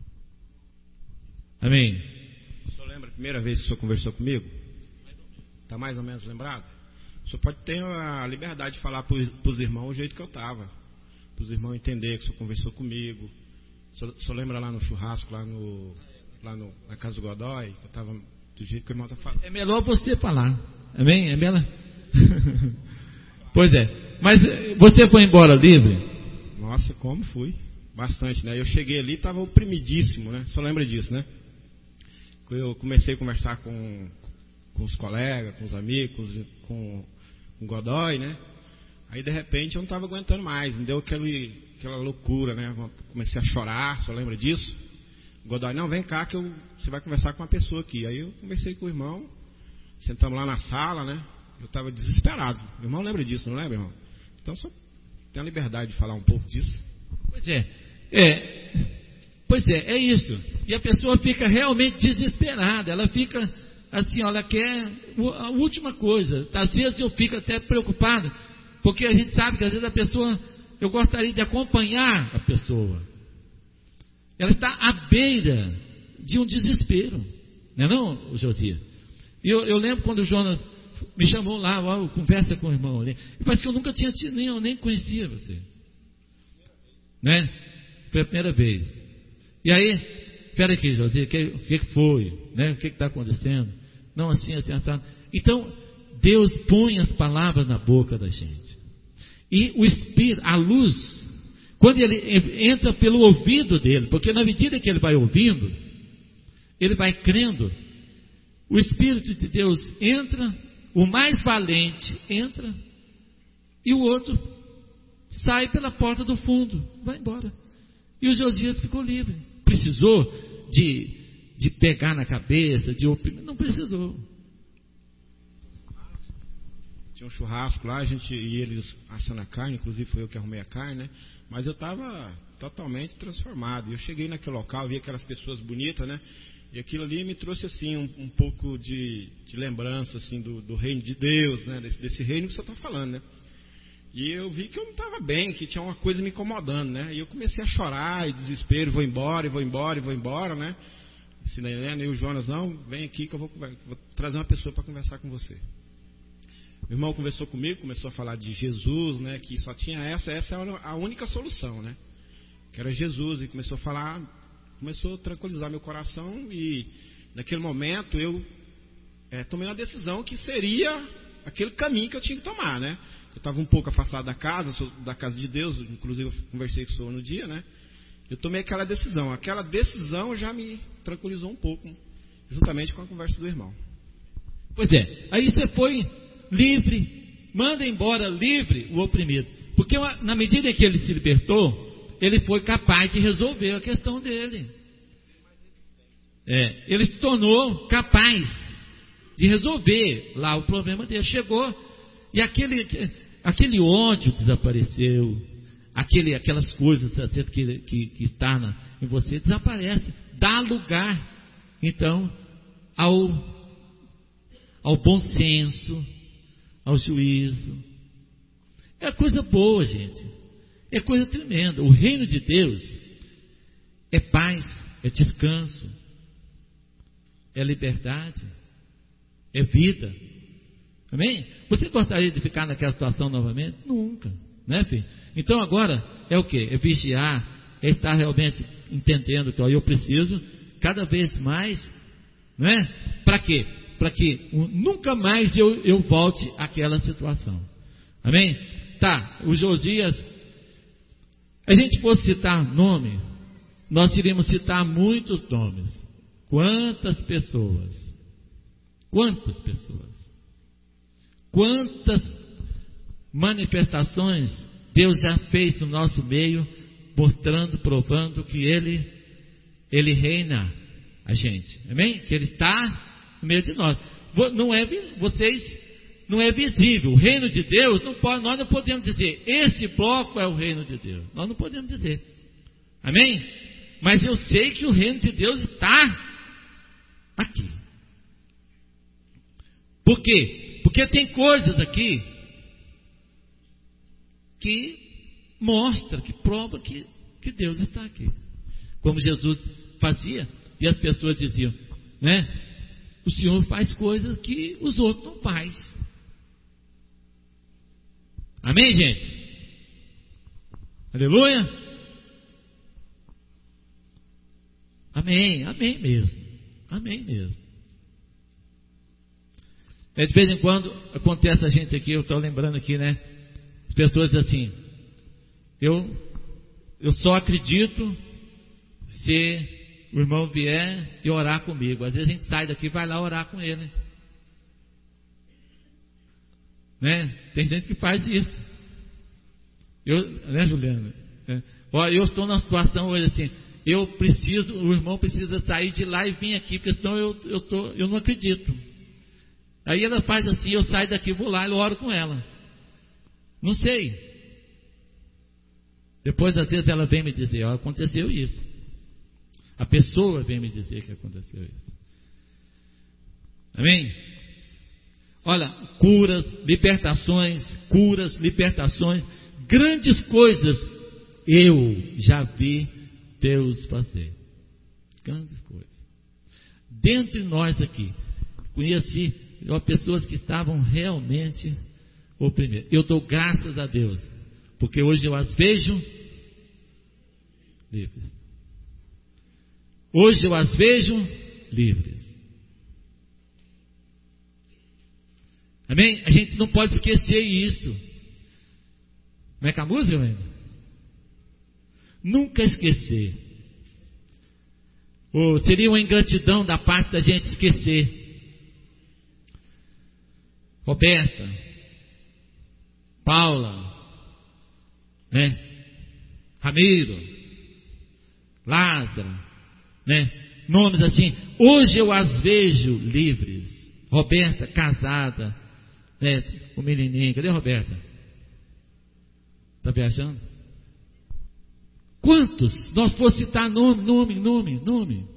Amém? O senhor lembra a primeira vez que o senhor conversou comigo? Está mais ou menos lembrado? O senhor pode ter a liberdade de falar para os irmãos o jeito que eu estava. Para os irmãos entenderem que o senhor conversou comigo. O senhor, o senhor lembra lá no churrasco, lá, no, lá no, na casa do Godoy, que eu estava... do jeito que o irmão está falando. É melhor você falar. Amém? É melhor. Pois é. Mas você foi embora livre? Nossa, como fui? Bastante, né? Eu cheguei ali e estava oprimidíssimo, né? Só lembra disso, né? Eu comecei a conversar com, com os colegas, com os amigos, com, com o Godoy, né? Aí de repente eu não estava aguentando mais. Me deu aquele, aquela loucura, né? Comecei a chorar, só lembra disso? O Godoy: não, vem cá que eu, você vai conversar com uma pessoa aqui. Aí eu conversei com o irmão, sentamos lá na sala, né? Eu estava desesperado. O irmão lembra disso, não lembra, irmão? Então só tem a liberdade de falar um pouco disso. Pois é, é, pois é, é isso. E a pessoa fica realmente desesperada. Ela fica assim, ela quer a última coisa. Às vezes eu fico até preocupado, porque a gente sabe que às vezes a pessoa, eu gostaria de acompanhar a pessoa. Ela está à beira de um desespero, não é não, Josias? Eu, eu lembro quando o Jonas me chamou lá, ó, conversa com o irmão ali. E parece que eu nunca tinha tido, nem eu nem conhecia você, né? Foi a primeira vez. E aí, espera aqui, Josias, o que, que foi, né? O que está acontecendo? Não, assim, assim, assim. Então, Deus põe as palavras na boca da gente. E o Espírito, a luz, quando ele entra pelo ouvido dele, porque na medida que ele vai ouvindo, ele vai crendo, o Espírito de Deus entra, o mais valente entra, e o outro sai pela porta do fundo, vai embora. E o Josias ficou livre. Precisou de, de pegar na cabeça, de oprimir? Não precisou. Tinha um churrasco lá, a gente e eles assando a carne, inclusive foi eu que arrumei a carne, né? Mas eu estava totalmente transformado. Eu cheguei naquele local, vi aquelas pessoas bonitas, né? E aquilo ali me trouxe assim um, um pouco de, de lembrança assim do, do reino de Deus, né? Desse, desse reino que você está falando, né? E eu vi que eu não estava bem, que tinha uma coisa me incomodando, né? E eu comecei a chorar, e desespero, vou embora, e vou embora, e vou embora, né? Se nem né, o Jonas, não, vem aqui que eu vou, vou trazer uma pessoa para conversar com você. Meu irmão conversou comigo, começou a falar de Jesus, né? Que só tinha essa, essa era a única solução, né? Que era Jesus, e começou a falar, começou a tranquilizar meu coração, e naquele momento eu é, tomei uma decisão que seria aquele caminho que eu tinha que tomar, né? Eu estava um pouco afastado da casa, sou da casa de Deus, inclusive eu conversei com o senhor no dia, né? Eu tomei aquela decisão. Aquela decisão já me tranquilizou um pouco, juntamente com a conversa do irmão. Pois é, aí você foi livre, manda embora livre o oprimido. Porque na medida em que ele se libertou, ele foi capaz de resolver a questão dele. É, ele se tornou capaz de resolver lá o problema dele. Chegou e aquele, aquele ódio desapareceu, aquele, aquelas coisas que, que, que está na, em você desaparece, dá lugar então ao, ao bom senso, ao juízo. É coisa boa, gente, é coisa tremenda. O reino de Deus é paz, é descanso, é liberdade, é vida. Amém? Você gostaria de ficar naquela situação novamente? Nunca, né, filho? Então agora é o que? É vigiar, é estar realmente entendendo que ó, eu preciso cada vez mais, não é? Para quê? Para que um, nunca mais eu, eu volte àquela situação. Amém? Tá, o Josias, a gente fosse citar nome, nós iríamos citar muitos nomes. Quantas pessoas? Quantas pessoas? Quantas manifestações Deus já fez no nosso meio, mostrando, provando que Ele, Ele reina a gente, amém? Que Ele está no meio de nós. Não é, vocês, não é visível. O reino de Deus, não pode, nós não podemos dizer, esse bloco é o reino de Deus. Nós não podemos dizer, amém? Mas eu sei que o reino de Deus está aqui. Por quê? Porque tem coisas aqui que mostra, que prova que, que Deus está aqui. Como Jesus fazia, e as pessoas diziam, né? O Senhor faz coisas que os outros não fazem. Amém, gente? Aleluia? Amém, amém mesmo. Amém mesmo. É, de vez em quando acontece a gente aqui, eu estou lembrando aqui, né? As pessoas dizem assim, eu, eu só acredito se o irmão vier e orar comigo. Às vezes a gente sai daqui e vai lá orar com ele. Né? Tem gente que faz isso. Eu, né, Juliana? É. Ó, eu estou numa situação hoje assim, eu preciso, o irmão precisa sair de lá e vir aqui, porque senão eu, eu, tô, eu não acredito. Aí ela faz assim, eu saio daqui, vou lá e oro com ela. Não sei. Depois, às vezes, ela vem me dizer, ó, aconteceu isso. A pessoa vem me dizer que aconteceu isso. Amém? Olha, curas, libertações, curas, libertações, grandes coisas eu já vi Deus fazer. Grandes coisas. Dentre nós aqui, conheci pessoas que estavam realmente oprimidas. Eu dou graças a Deus, porque hoje eu as vejo livres. Hoje eu as vejo livres. Amém? A gente não pode esquecer isso. Como é que é a música, meu? Nunca esquecer. Ou seria uma ingratidão da parte da gente esquecer Roberta, Paula, né? Ramiro, Lázaro, né? Nomes assim. Hoje eu as vejo livres. Roberta, casada, né? O menininho, cadê a Roberta? Está viajando? Quantos? Nós podemos citar nome, nome, nome, nome.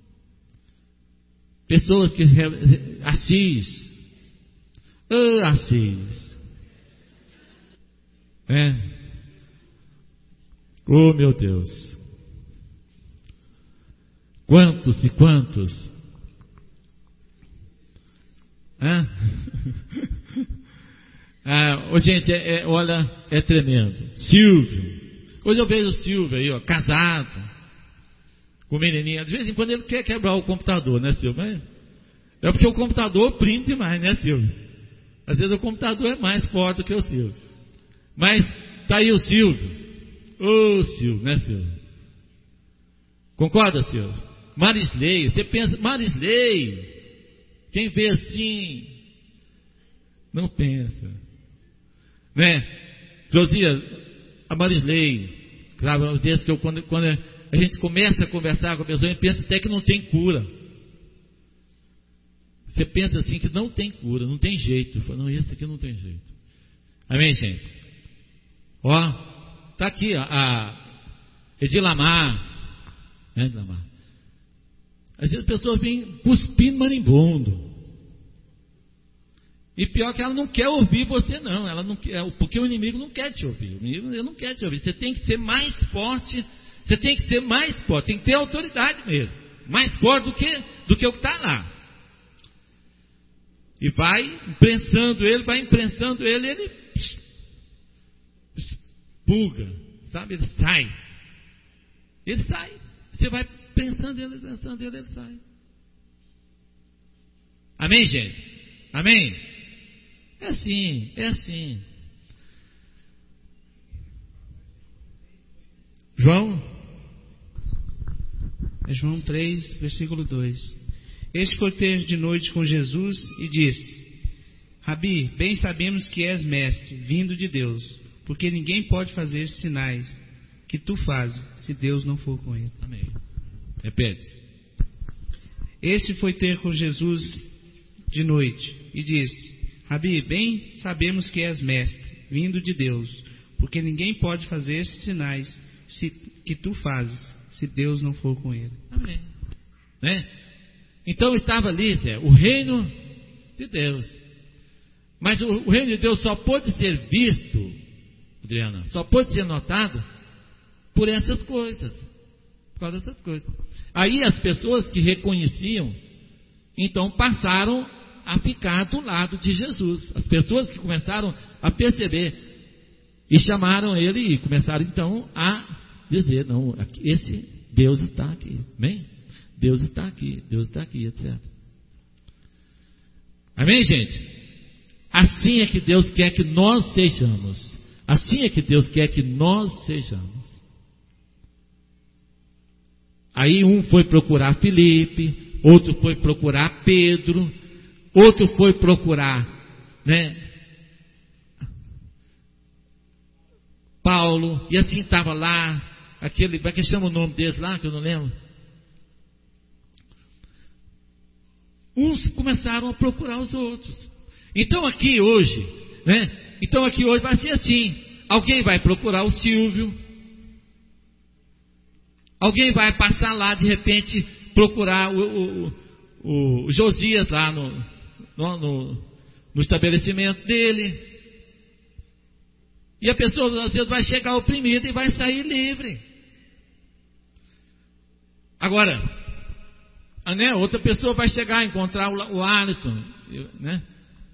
Pessoas que... Assis. Ah, Assis. É. Oh, meu Deus. Quantos e quantos? Hã? Ah, oh, gente, é, é, olha, é tremendo. Silvio. Hoje eu vejo o Silvio aí, ó, casado, com menininha. De vez em quando ele quer quebrar o computador, né, Silvio? É, é porque o computador oprime demais, né, Silvio? Às vezes o computador é mais forte do que o Silvio. Mas tá aí o Silvio. Ô, oh, Silvio, né, Silvio? Concorda, Silvio? Marisley, você pensa, Marisley, quem vê assim, não pensa. Né? Josias, a Marisley, claro, às vezes que eu, quando, quando a gente começa a conversar com a pessoa, a gente pensa até que não tem cura. Você pensa assim que não tem cura, não tem jeito. Fala, não, esse aqui não tem jeito. Amém, gente? Ó, tá aqui ó, a Edilamar, né, Edilamar? Às vezes as pessoas vêm cuspindo marimbondo. E pior que ela não quer ouvir você, não. Ela não quer, porque o inimigo não quer te ouvir. O inimigo ele não quer te ouvir. Você tem que ser mais forte. Você tem que ser mais forte. Tem que ter autoridade mesmo. Mais forte do que, do que o que está lá. E vai imprensando ele, vai imprensando ele, ele pulga, sabe? Ele sai. Ele sai. Você vai pensando ele, pensando ele, ele sai. Amém, gente? Amém? É assim, é assim. João? É João três, versículo dois. Este foi ter de noite com Jesus e disse: Rabi, bem sabemos que és mestre, vindo de Deus, porque ninguém pode fazer sinais que tu fazes, se Deus não for com ele. Amém. Repete. Este foi ter com Jesus de noite e disse: Rabi, bem sabemos que és mestre, vindo de Deus, porque ninguém pode fazer esses sinais se, que tu fazes, se Deus não for com ele. Amém. Né? Então estava ali, Zé, o reino de Deus. Mas o, o reino de Deus só pode ser visto, Adriana, só pode ser notado por essas coisas. Por causa dessas coisas. Aí as pessoas que reconheciam, então passaram a ficar do lado de Jesus. As pessoas que começaram a perceber e chamaram ele e começaram então a dizer: não, esse Deus está aqui. Amém? Deus está aqui, Deus está aqui, etcétera. Amém, gente? Assim é que Deus quer que nós sejamos. Assim é que Deus quer que nós sejamos. Aí um foi procurar Filipe, outro foi procurar Pedro, outro foi procurar, né, Paulo, e assim estava lá, aquele, como é que chama o nome deles lá, que eu não lembro? Uns começaram a procurar os outros. Então aqui hoje, né? Então aqui hoje vai ser assim: alguém vai procurar o Silvio, alguém vai passar lá de repente procurar o, o, o Josias lá no, no, no, no estabelecimento dele. E a pessoa às vezes vai chegar oprimida e vai sair livre. Agora, né, outra pessoa vai chegar, encontrar o, o Alisson, né?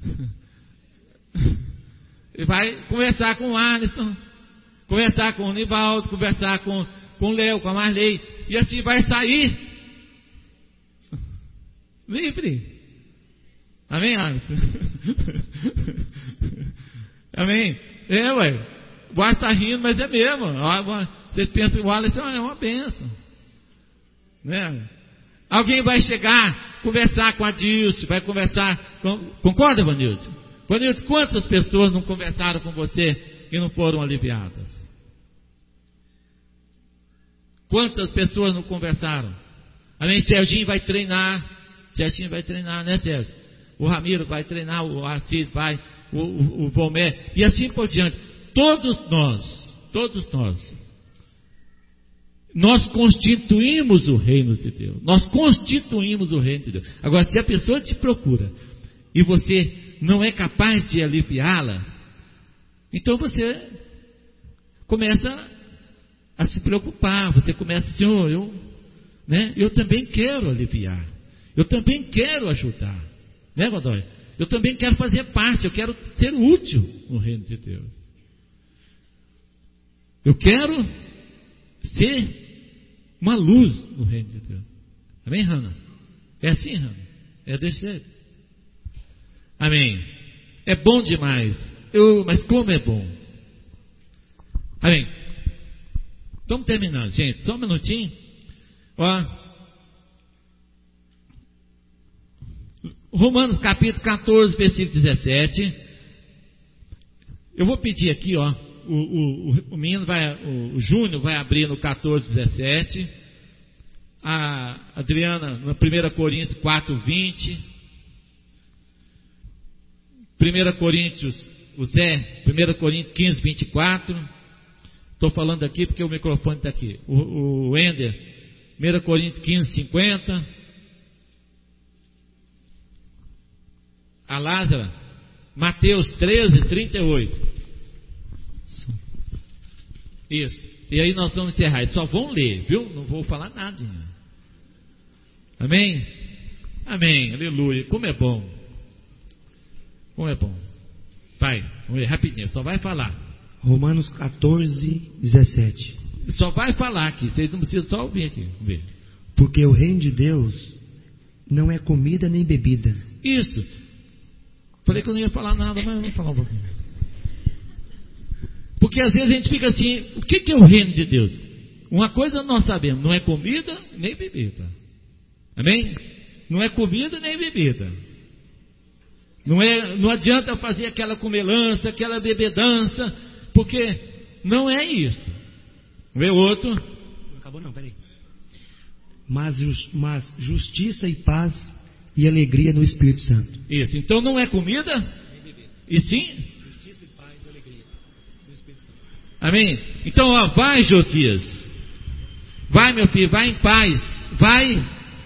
E vai conversar com o Alisson, conversar com o Nivaldo, conversar com, com o Léo, com a Marley, e assim vai sair livre. Amém, Alisson? Amém? É, ué. O Alisson está rindo, mas é mesmo. Vocês pensam que o Alisson é uma bênção, né? Alguém vai chegar, conversar com a Dilce, vai conversar com... Concorda, Vanilson? Vanilton, quantas pessoas não conversaram com você e não foram aliviadas? Quantas pessoas não conversaram? Amém? Serginho vai treinar. Serginho vai treinar, né, Sérgio? O Ramiro vai treinar, o Assis vai, o, o, o Vomé, e assim por diante. Todos nós, todos nós, nós constituímos o reino de Deus. Nós constituímos o reino de Deus. Agora, se a pessoa te procura e você não é capaz de aliviá-la, então você começa a se preocupar. Você começa, Senhor, eu, né, eu também quero aliviar. Eu também quero ajudar. Né, Godoy? Eu também quero fazer parte. Eu quero ser útil no reino de Deus. Eu quero ser uma luz no reino de Deus. Amém, Hannah? É assim, Hannah? É desse jeito. Amém. É bom demais. Eu, mas como é bom. Amém. Estamos terminando, gente. Só um minutinho. Ó. Romanos capítulo catorze, versículo dezessete. Eu vou pedir aqui, ó. O, o, o menino vai, o, o Júnior vai abrir no catorze, dezessete. A Adriana no primeira Coríntios quatro, vinte. primeira Coríntios, o Zé, primeira Coríntios quinze, vinte e quatro. Estou falando aqui porque o microfone está aqui. O, o Ender, primeira Coríntios quinze, cinquenta. A Lázara, Mateus treze, trinta e oito. Isso. E aí nós vamos encerrar. Só vão ler, viu? Não vou falar nada. Amém? Amém. Aleluia. Como é bom. Como é bom. Vai, vamos ver rapidinho. Só vai falar. Romanos catorze, dezessete. Só vai falar aqui. Vocês não precisam só ouvir aqui. Vamos ver. Porque o reino de Deus não é comida nem bebida. Isso. Falei que eu não ia falar nada, mas eu vou falar um pouquinho. Porque às vezes a gente fica assim, o que, que é o reino de Deus? Uma coisa nós sabemos, não é comida nem bebida. Amém? Não é comida nem bebida. Não, é, não adianta fazer aquela comelança, aquela bebedança, porque não é isso. Vê outro. Não acabou não, peraí. Mas, mas justiça e paz e alegria no Espírito Santo. Isso, então não é comida, e sim justiça e paz e alegria no Espírito Santo. Amém? Então, ó, vai, Josias. Vai, meu filho, vai em paz. Vai.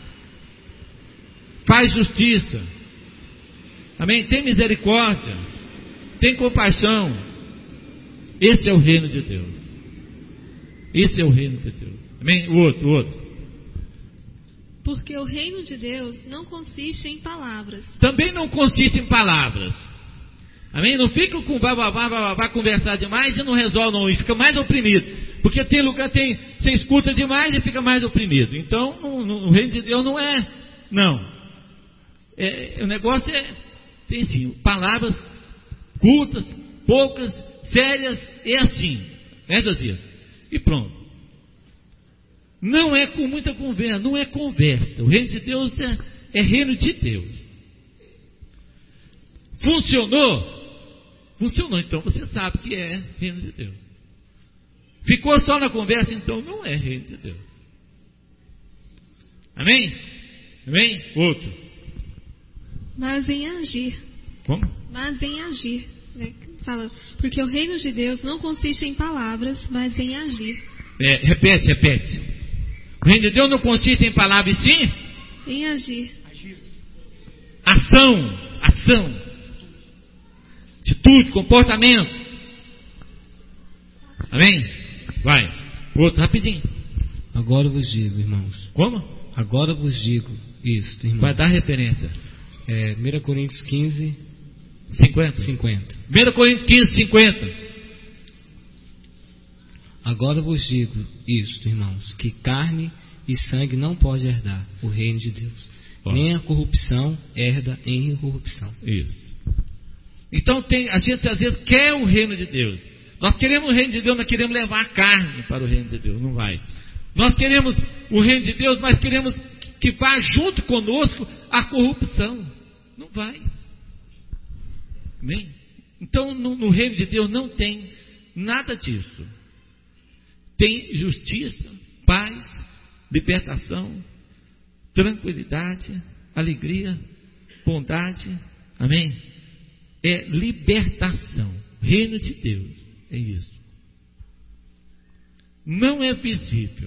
Faz justiça. Amém? Tem misericórdia. Tem compaixão. Esse é o reino de Deus. Esse é o reino de Deus. Amém? O outro, o outro. Porque o reino de Deus não consiste em palavras. Também não consiste em palavras. Amém? Não fica com bababá, bababá, conversar demais e não resolve não, e fica mais oprimido. Porque tem lugar, tem, você escuta demais e fica mais oprimido. Então, no, no, o reino de Deus não é, não. É, o negócio é, tem sim, palavras cultas, poucas, sérias, é assim. Né, Josias? E pronto. Não é com muita conversa, não é conversa. O reino de Deus é, é reino de Deus. Funcionou? Funcionou, então você sabe que é reino de Deus. Ficou só na conversa, então não é reino de Deus. Amém? Amém? Outro. Mas em agir. Como? Mas em agir. Né? Fala, porque o reino de Deus não consiste em palavras, mas em agir. É, repete, repete. O reino de Deus não consiste em palavras, e sim? Em agir. Ação, ação. Atitude, comportamento. Amém? Vai. Outro, rapidinho. Agora vos digo, irmãos. Como? Agora vos digo isto, irmãos. Vai dar referência. É, primeira Coríntios quinze, cinquenta. cinquenta. primeira Coríntios quinze, cinquenta. Agora vos digo isto, irmãos, que carne e sangue não pode herdar o reino de Deus. Ó. Nem a corrupção herda em incorrupção. Isso. Então tem, a gente às vezes quer o reino de Deus. Nós queremos o reino de Deus, nós queremos levar a carne para o reino de Deus. Não vai. Nós queremos o reino de Deus, mas queremos que vá junto conosco a corrupção. Não vai. Amém? Então, no, no reino de Deus não tem nada disso. Tem justiça, paz, libertação, tranquilidade, alegria, bondade. Amém? É libertação. Reino de Deus é isso. Não é visível.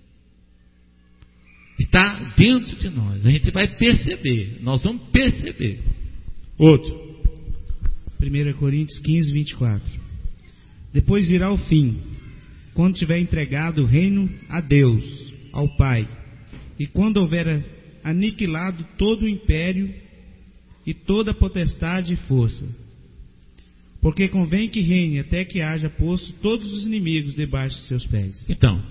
Está dentro de nós. A gente vai perceber. Nós vamos perceber. Outro. primeira Coríntios quinze, vinte e quatro. Depois virá o fim, quando tiver entregado o reino a Deus, ao Pai, e quando houver aniquilado todo o império e toda a potestade e força. Porque convém que reine até que haja posto todos os inimigos debaixo de seus pés. Então,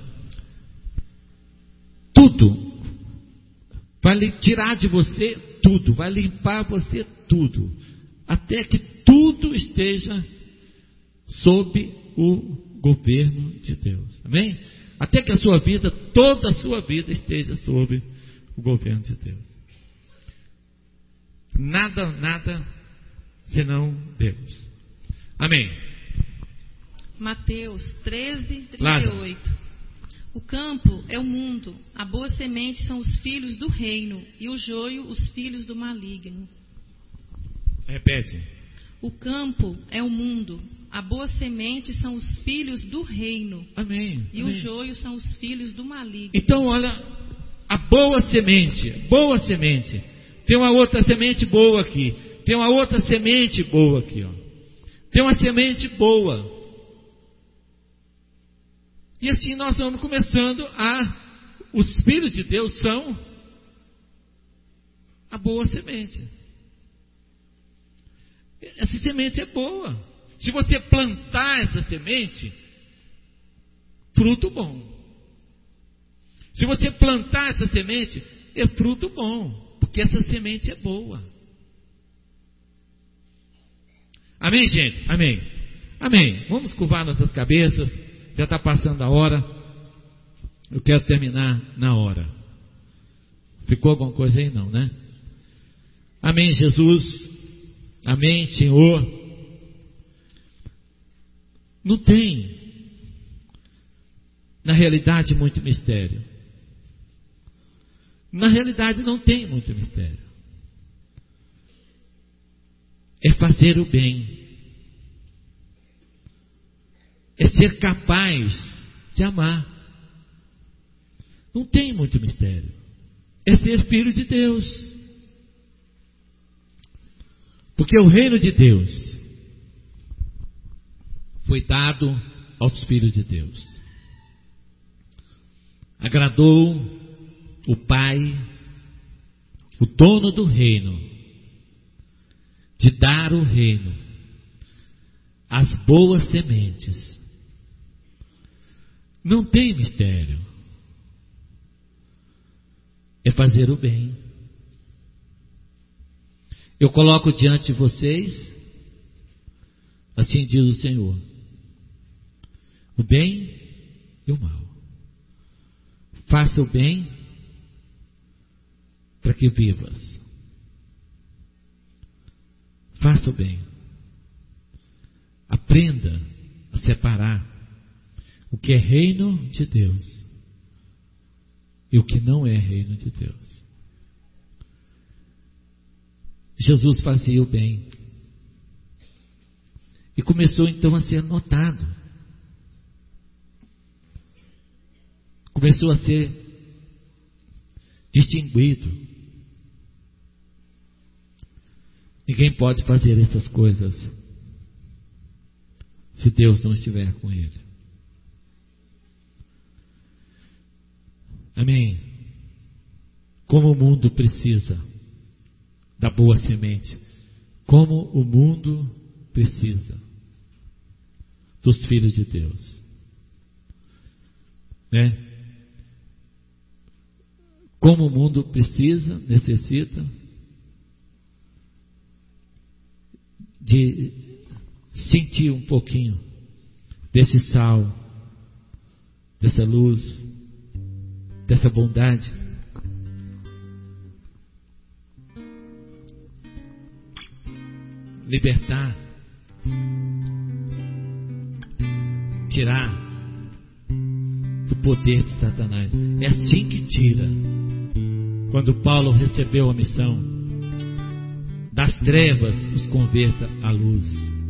tudo vai tirar de você tudo, vai limpar você tudo, até que tudo esteja sob o governo de Deus. Amém? Até que a sua vida, toda a sua vida esteja sob o governo de Deus. Nada, nada senão Deus. Amém. Mateus treze, trinta e Claro. oito. O campo é o mundo, a boa semente são os filhos do reino, e o joio os filhos do maligno. Repete. O campo é o mundo, a boa semente são os filhos do reino, Amém. e Amém. o joio são os filhos do maligno. Então, olha, a boa semente, boa semente. Tem uma outra semente boa aqui. Tem uma outra semente boa aqui, ó. Tem uma semente boa. E assim nós vamos começando a... Os filhos de Deus são a boa semente. Essa semente é boa. Se você plantar essa semente, fruto bom. Se você plantar essa semente, é fruto bom. Porque essa semente é boa. Amém, gente? Amém. Amém. Vamos curvar nossas cabeças. Já está passando a hora. Eu quero terminar na hora. Ficou alguma coisa aí? Não, né? Amém, Jesus. Amém, Senhor. Não tem, na realidade, muito mistério. Na realidade, não tem muito mistério. É fazer o bem. É ser capaz de amar. Não tem muito mistério. É ser filho de Deus. Porque o reino de Deus foi dado aos filhos de Deus. Agradou o Pai, o dono do reino, de dar o reino, as boas sementes. Não tem mistério. É fazer o bem. Eu coloco diante de vocês, assim diz o Senhor, o bem e o mal. Faça o bem para que vivas. Faça o bem. Aprenda a separar o que é reino de Deus e o que não é reino de Deus. Jesus fazia o bem e começou então a ser notado. Começou a ser distinguido. Ninguém pode fazer essas coisas se Deus não estiver com ele. Amém. Como o mundo precisa da boa semente, como o mundo precisa dos filhos de Deus, né? Como o mundo precisa, necessita de sentir um pouquinho desse sal, dessa luz, dessa bondade. libertar, tirar do poder de Satanás. É assim que tira. Quando Paulo recebeu a missão, das trevas os converta à luz.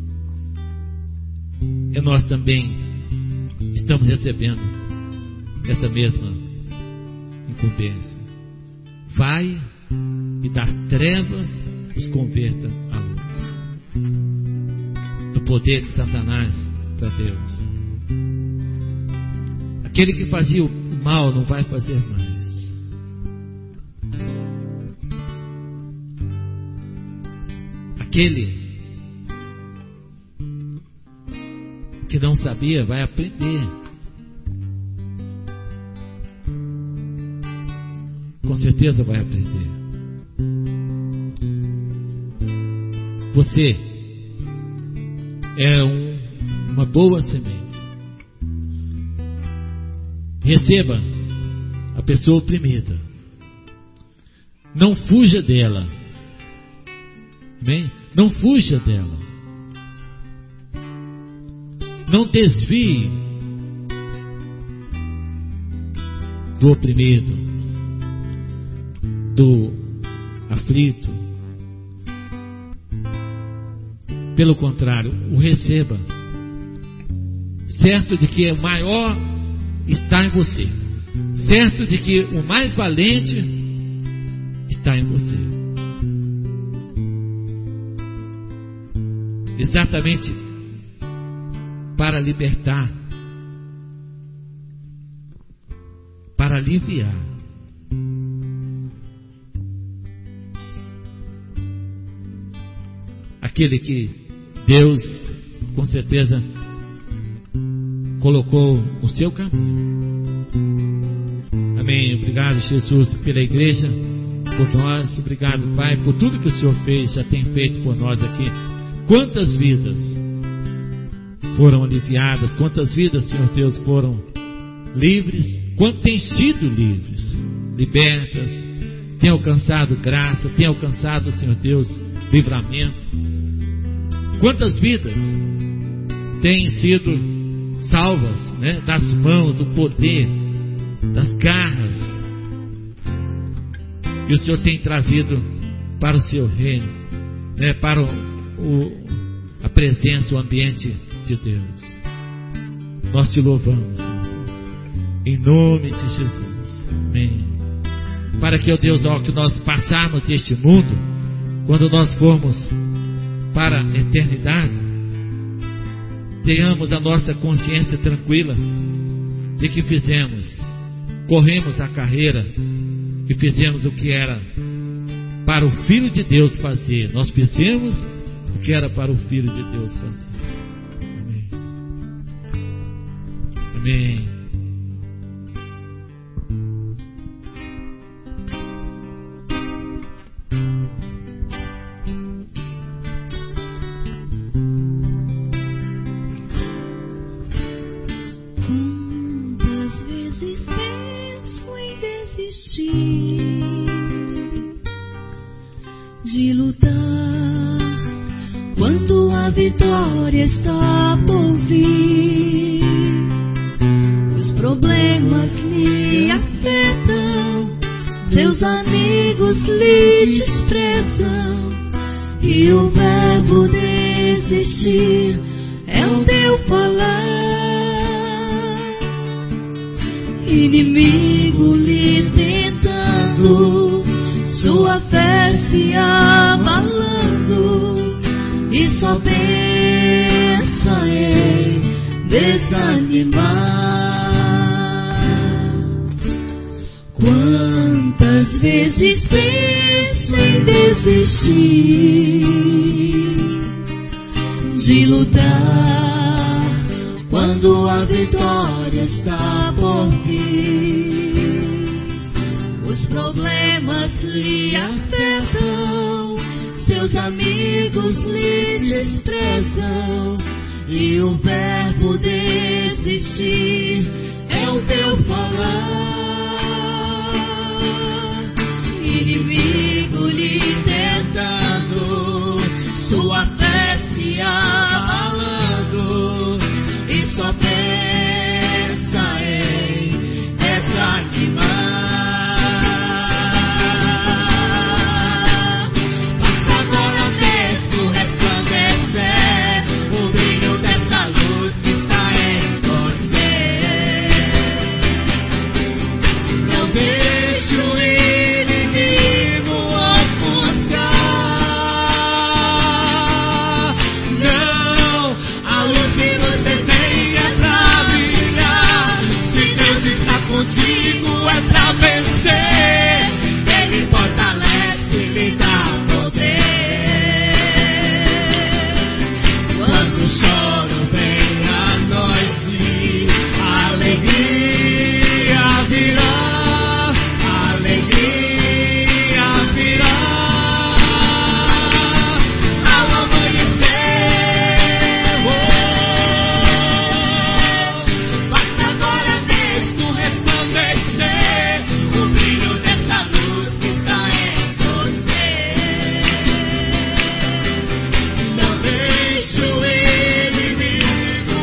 E nós também estamos recebendo essa mesma incumbência. Vai e das trevas os converta à luz. Do poder de Satanás para Deus. Aquele que fazia o mal não vai fazer mais. Aquele que não sabia vai aprender. Com certeza vai aprender. Você é um, uma boa semente. Receba a pessoa oprimida. Não fuja dela. Amém? Não fuja dela. Não desvie do oprimido, do aflito. Pelo contrário, o receba, certo de que o maior está em você, certo de que o mais valente está em você. Exatamente para libertar, para aliviar. Aquele que Deus, com certeza, colocou no seu caminho. Amém. Obrigado, Jesus, pela igreja, por nós. Obrigado, Pai, por tudo que o Senhor fez, já tem feito por nós aqui. Quantas vidas foram aliviadas, quantas vidas, Senhor Deus, foram livres, quantas têm sido livres, libertas, têm alcançado graça, têm alcançado, Senhor Deus, livramento. Quantas vidas têm sido salvas, né, das mãos, do poder, das garras, e o Senhor tem trazido para o seu reino, né, para o, o, a presença, o ambiente de Deus. Nós te louvamos, Senhor Deus, em nome de Jesus. Amém. Para que, ó Deus, ó, que nós passarmos deste mundo, quando nós formos para a eternidade, tenhamos a nossa consciência tranquila de que fizemos, corremos a carreira e fizemos o que era para o Filho de Deus fazer. Nós fizemos o que era para o Filho de Deus fazer. Amém. Amém. De lutar quando a vitória está por vir. Os problemas lhe afetam, seus amigos lhe desprezam, e o verbo desistir é o teu falar. Inimigo lhe tentando, sua fé se abalando, e só pensa em desanimar. Quantas vezes penso em desistir de lutar quando a vitória está por vir. Os problemas lhe afetam, seus amigos lhe desprezam, e o verbo desistir é o teu falar. Inimigo lhe tentando, sua fé se abalando e só pensa em desanimar. Passa agora mesmo resplandecer o brilho dessa luz que está em você. Não deixe o inimigo ofuscar. Não, a luz que você tem é pra brilhar. Se Deus está contigo é pra vencer. Ele fortalece e lhe dá poder. Quando o choro vem à noite, a alegria virá. Alegria virá ao amanhecer. Oh, basta agora mesmo resplandecer o brilho dessa luz que está em você. Não deixe o inimigo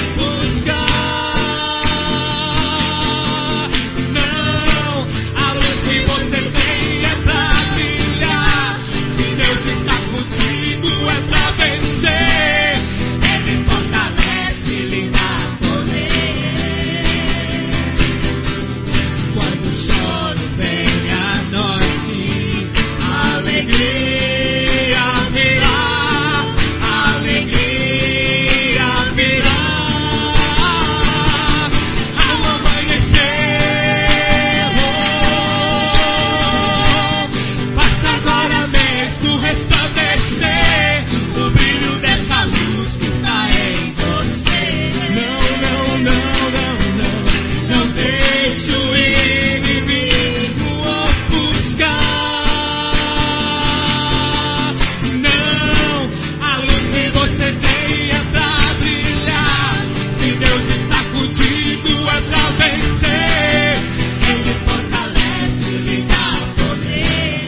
ofuscar. Não, a luz que você tem é pra brilhar. Se Deus está contigo é pra vencer. Ele fortalece e lhe dá poder. Quando o choro vem à noite, a alegria virá. Alegria virá ao amanhecer. Oh, basta agora mesmo resplandecer o brilho dessa luz que está em você. Não, não, não, não, não. Não deixe o inimigo ofuscar. Não, a luz que você tem é pra brilhar. Se Deus está contigo é pra vencer. Ele fortalece e lhe dá poder.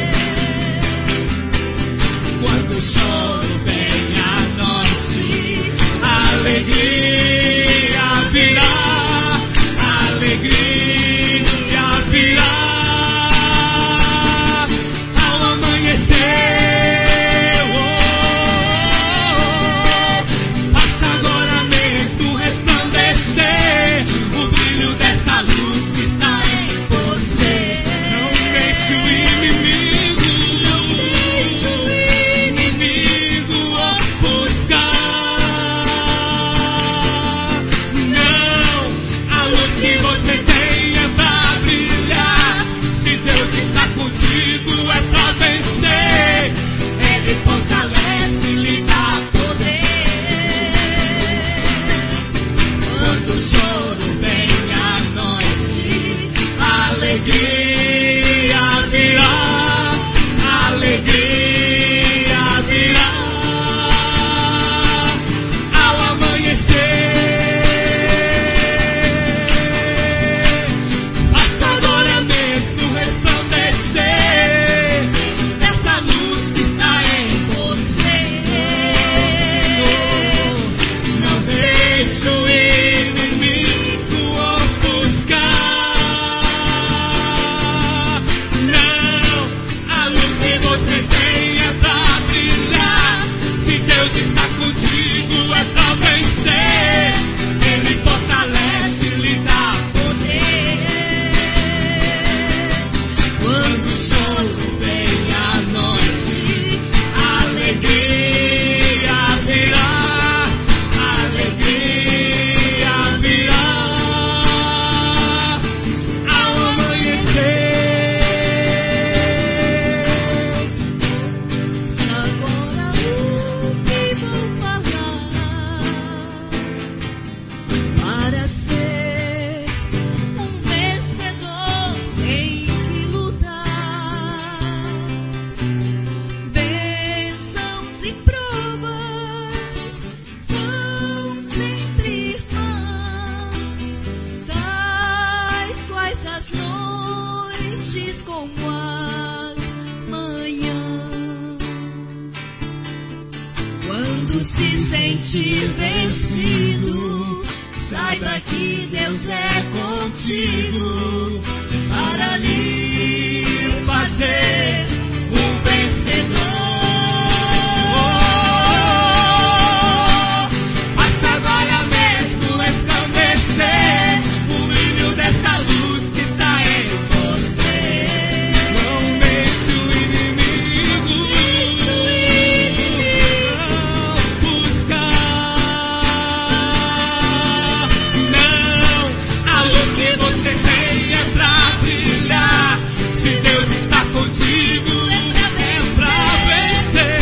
Quando o choro vem à noite, a alegria virá. Alegria virá ao amanhecer. Oh, basta agora mesmo resplandecer o brilho dessa luz que está em você. Não deixe o inimigo, não deixe o inimigo Quando se sente vencido, saiba que Deus é contigo para lhe fazer um vencedor. Basta agora mesmo resplandecer o brilho dessa luz que está em você. Não deixe o inimigo buscar. Não, a luz que você tem é pra brilhar. Se Deus está contigo, é pra vencer.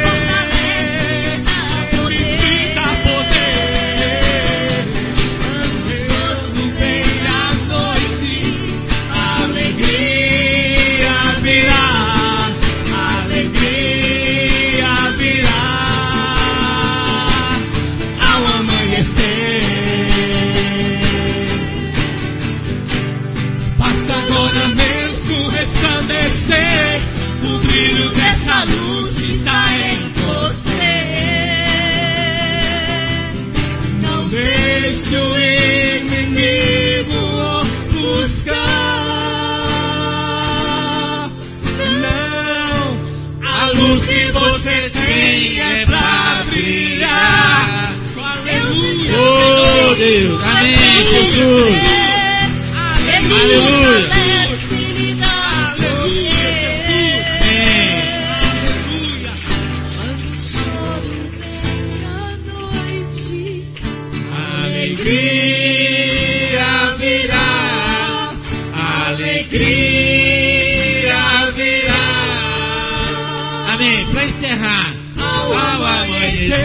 Precisa poder. Quando vem a noite, a alegria virá. A alegria virá ao amanhecer. Basta agora mesmo resplandecer o brilho dessa luz que está em você. Não deixe o inimigo ofuscar. Não, a luz que você tem é pra brilhar. Aleluia. Oh Deus, amém, Jesus. Aleluia. Alegria virá, alegria virá. Amém. Para encerrar, Ao amanhecer.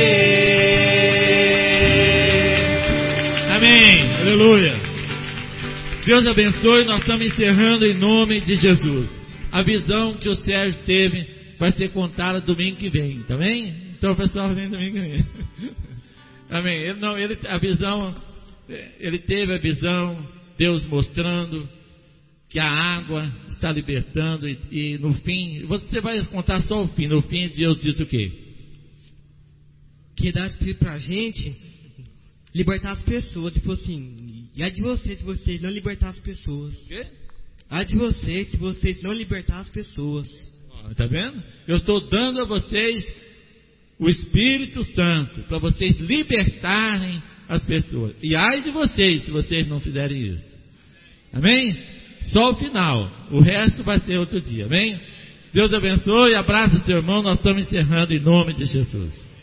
amém, aleluia. Deus abençoe, nós estamos encerrando em nome de Jesus. A visão que o Sérgio teve vai ser contada domingo que vem, tá bem? Então o pessoal vem domingo que vem. Amém. Ele, não, ele, a visão, ele teve a visão, Deus mostrando que a água está libertando e, e no fim, você vai contar só o fim. No fim, Deus diz o quê? Que dá Espírito pra gente libertar as pessoas. Tipo assim, e a de vocês se vocês não libertar as pessoas. Quê? A de vocês se vocês não libertar as pessoas. Ó, tá vendo? Eu estou dando a vocês o Espírito Santo para vocês libertarem as pessoas. E ai de vocês se vocês não fizerem isso. Amém? Só o final. O resto vai ser outro dia. Amém? Deus abençoe. Abraça o seu irmão. Nós estamos encerrando em nome de Jesus.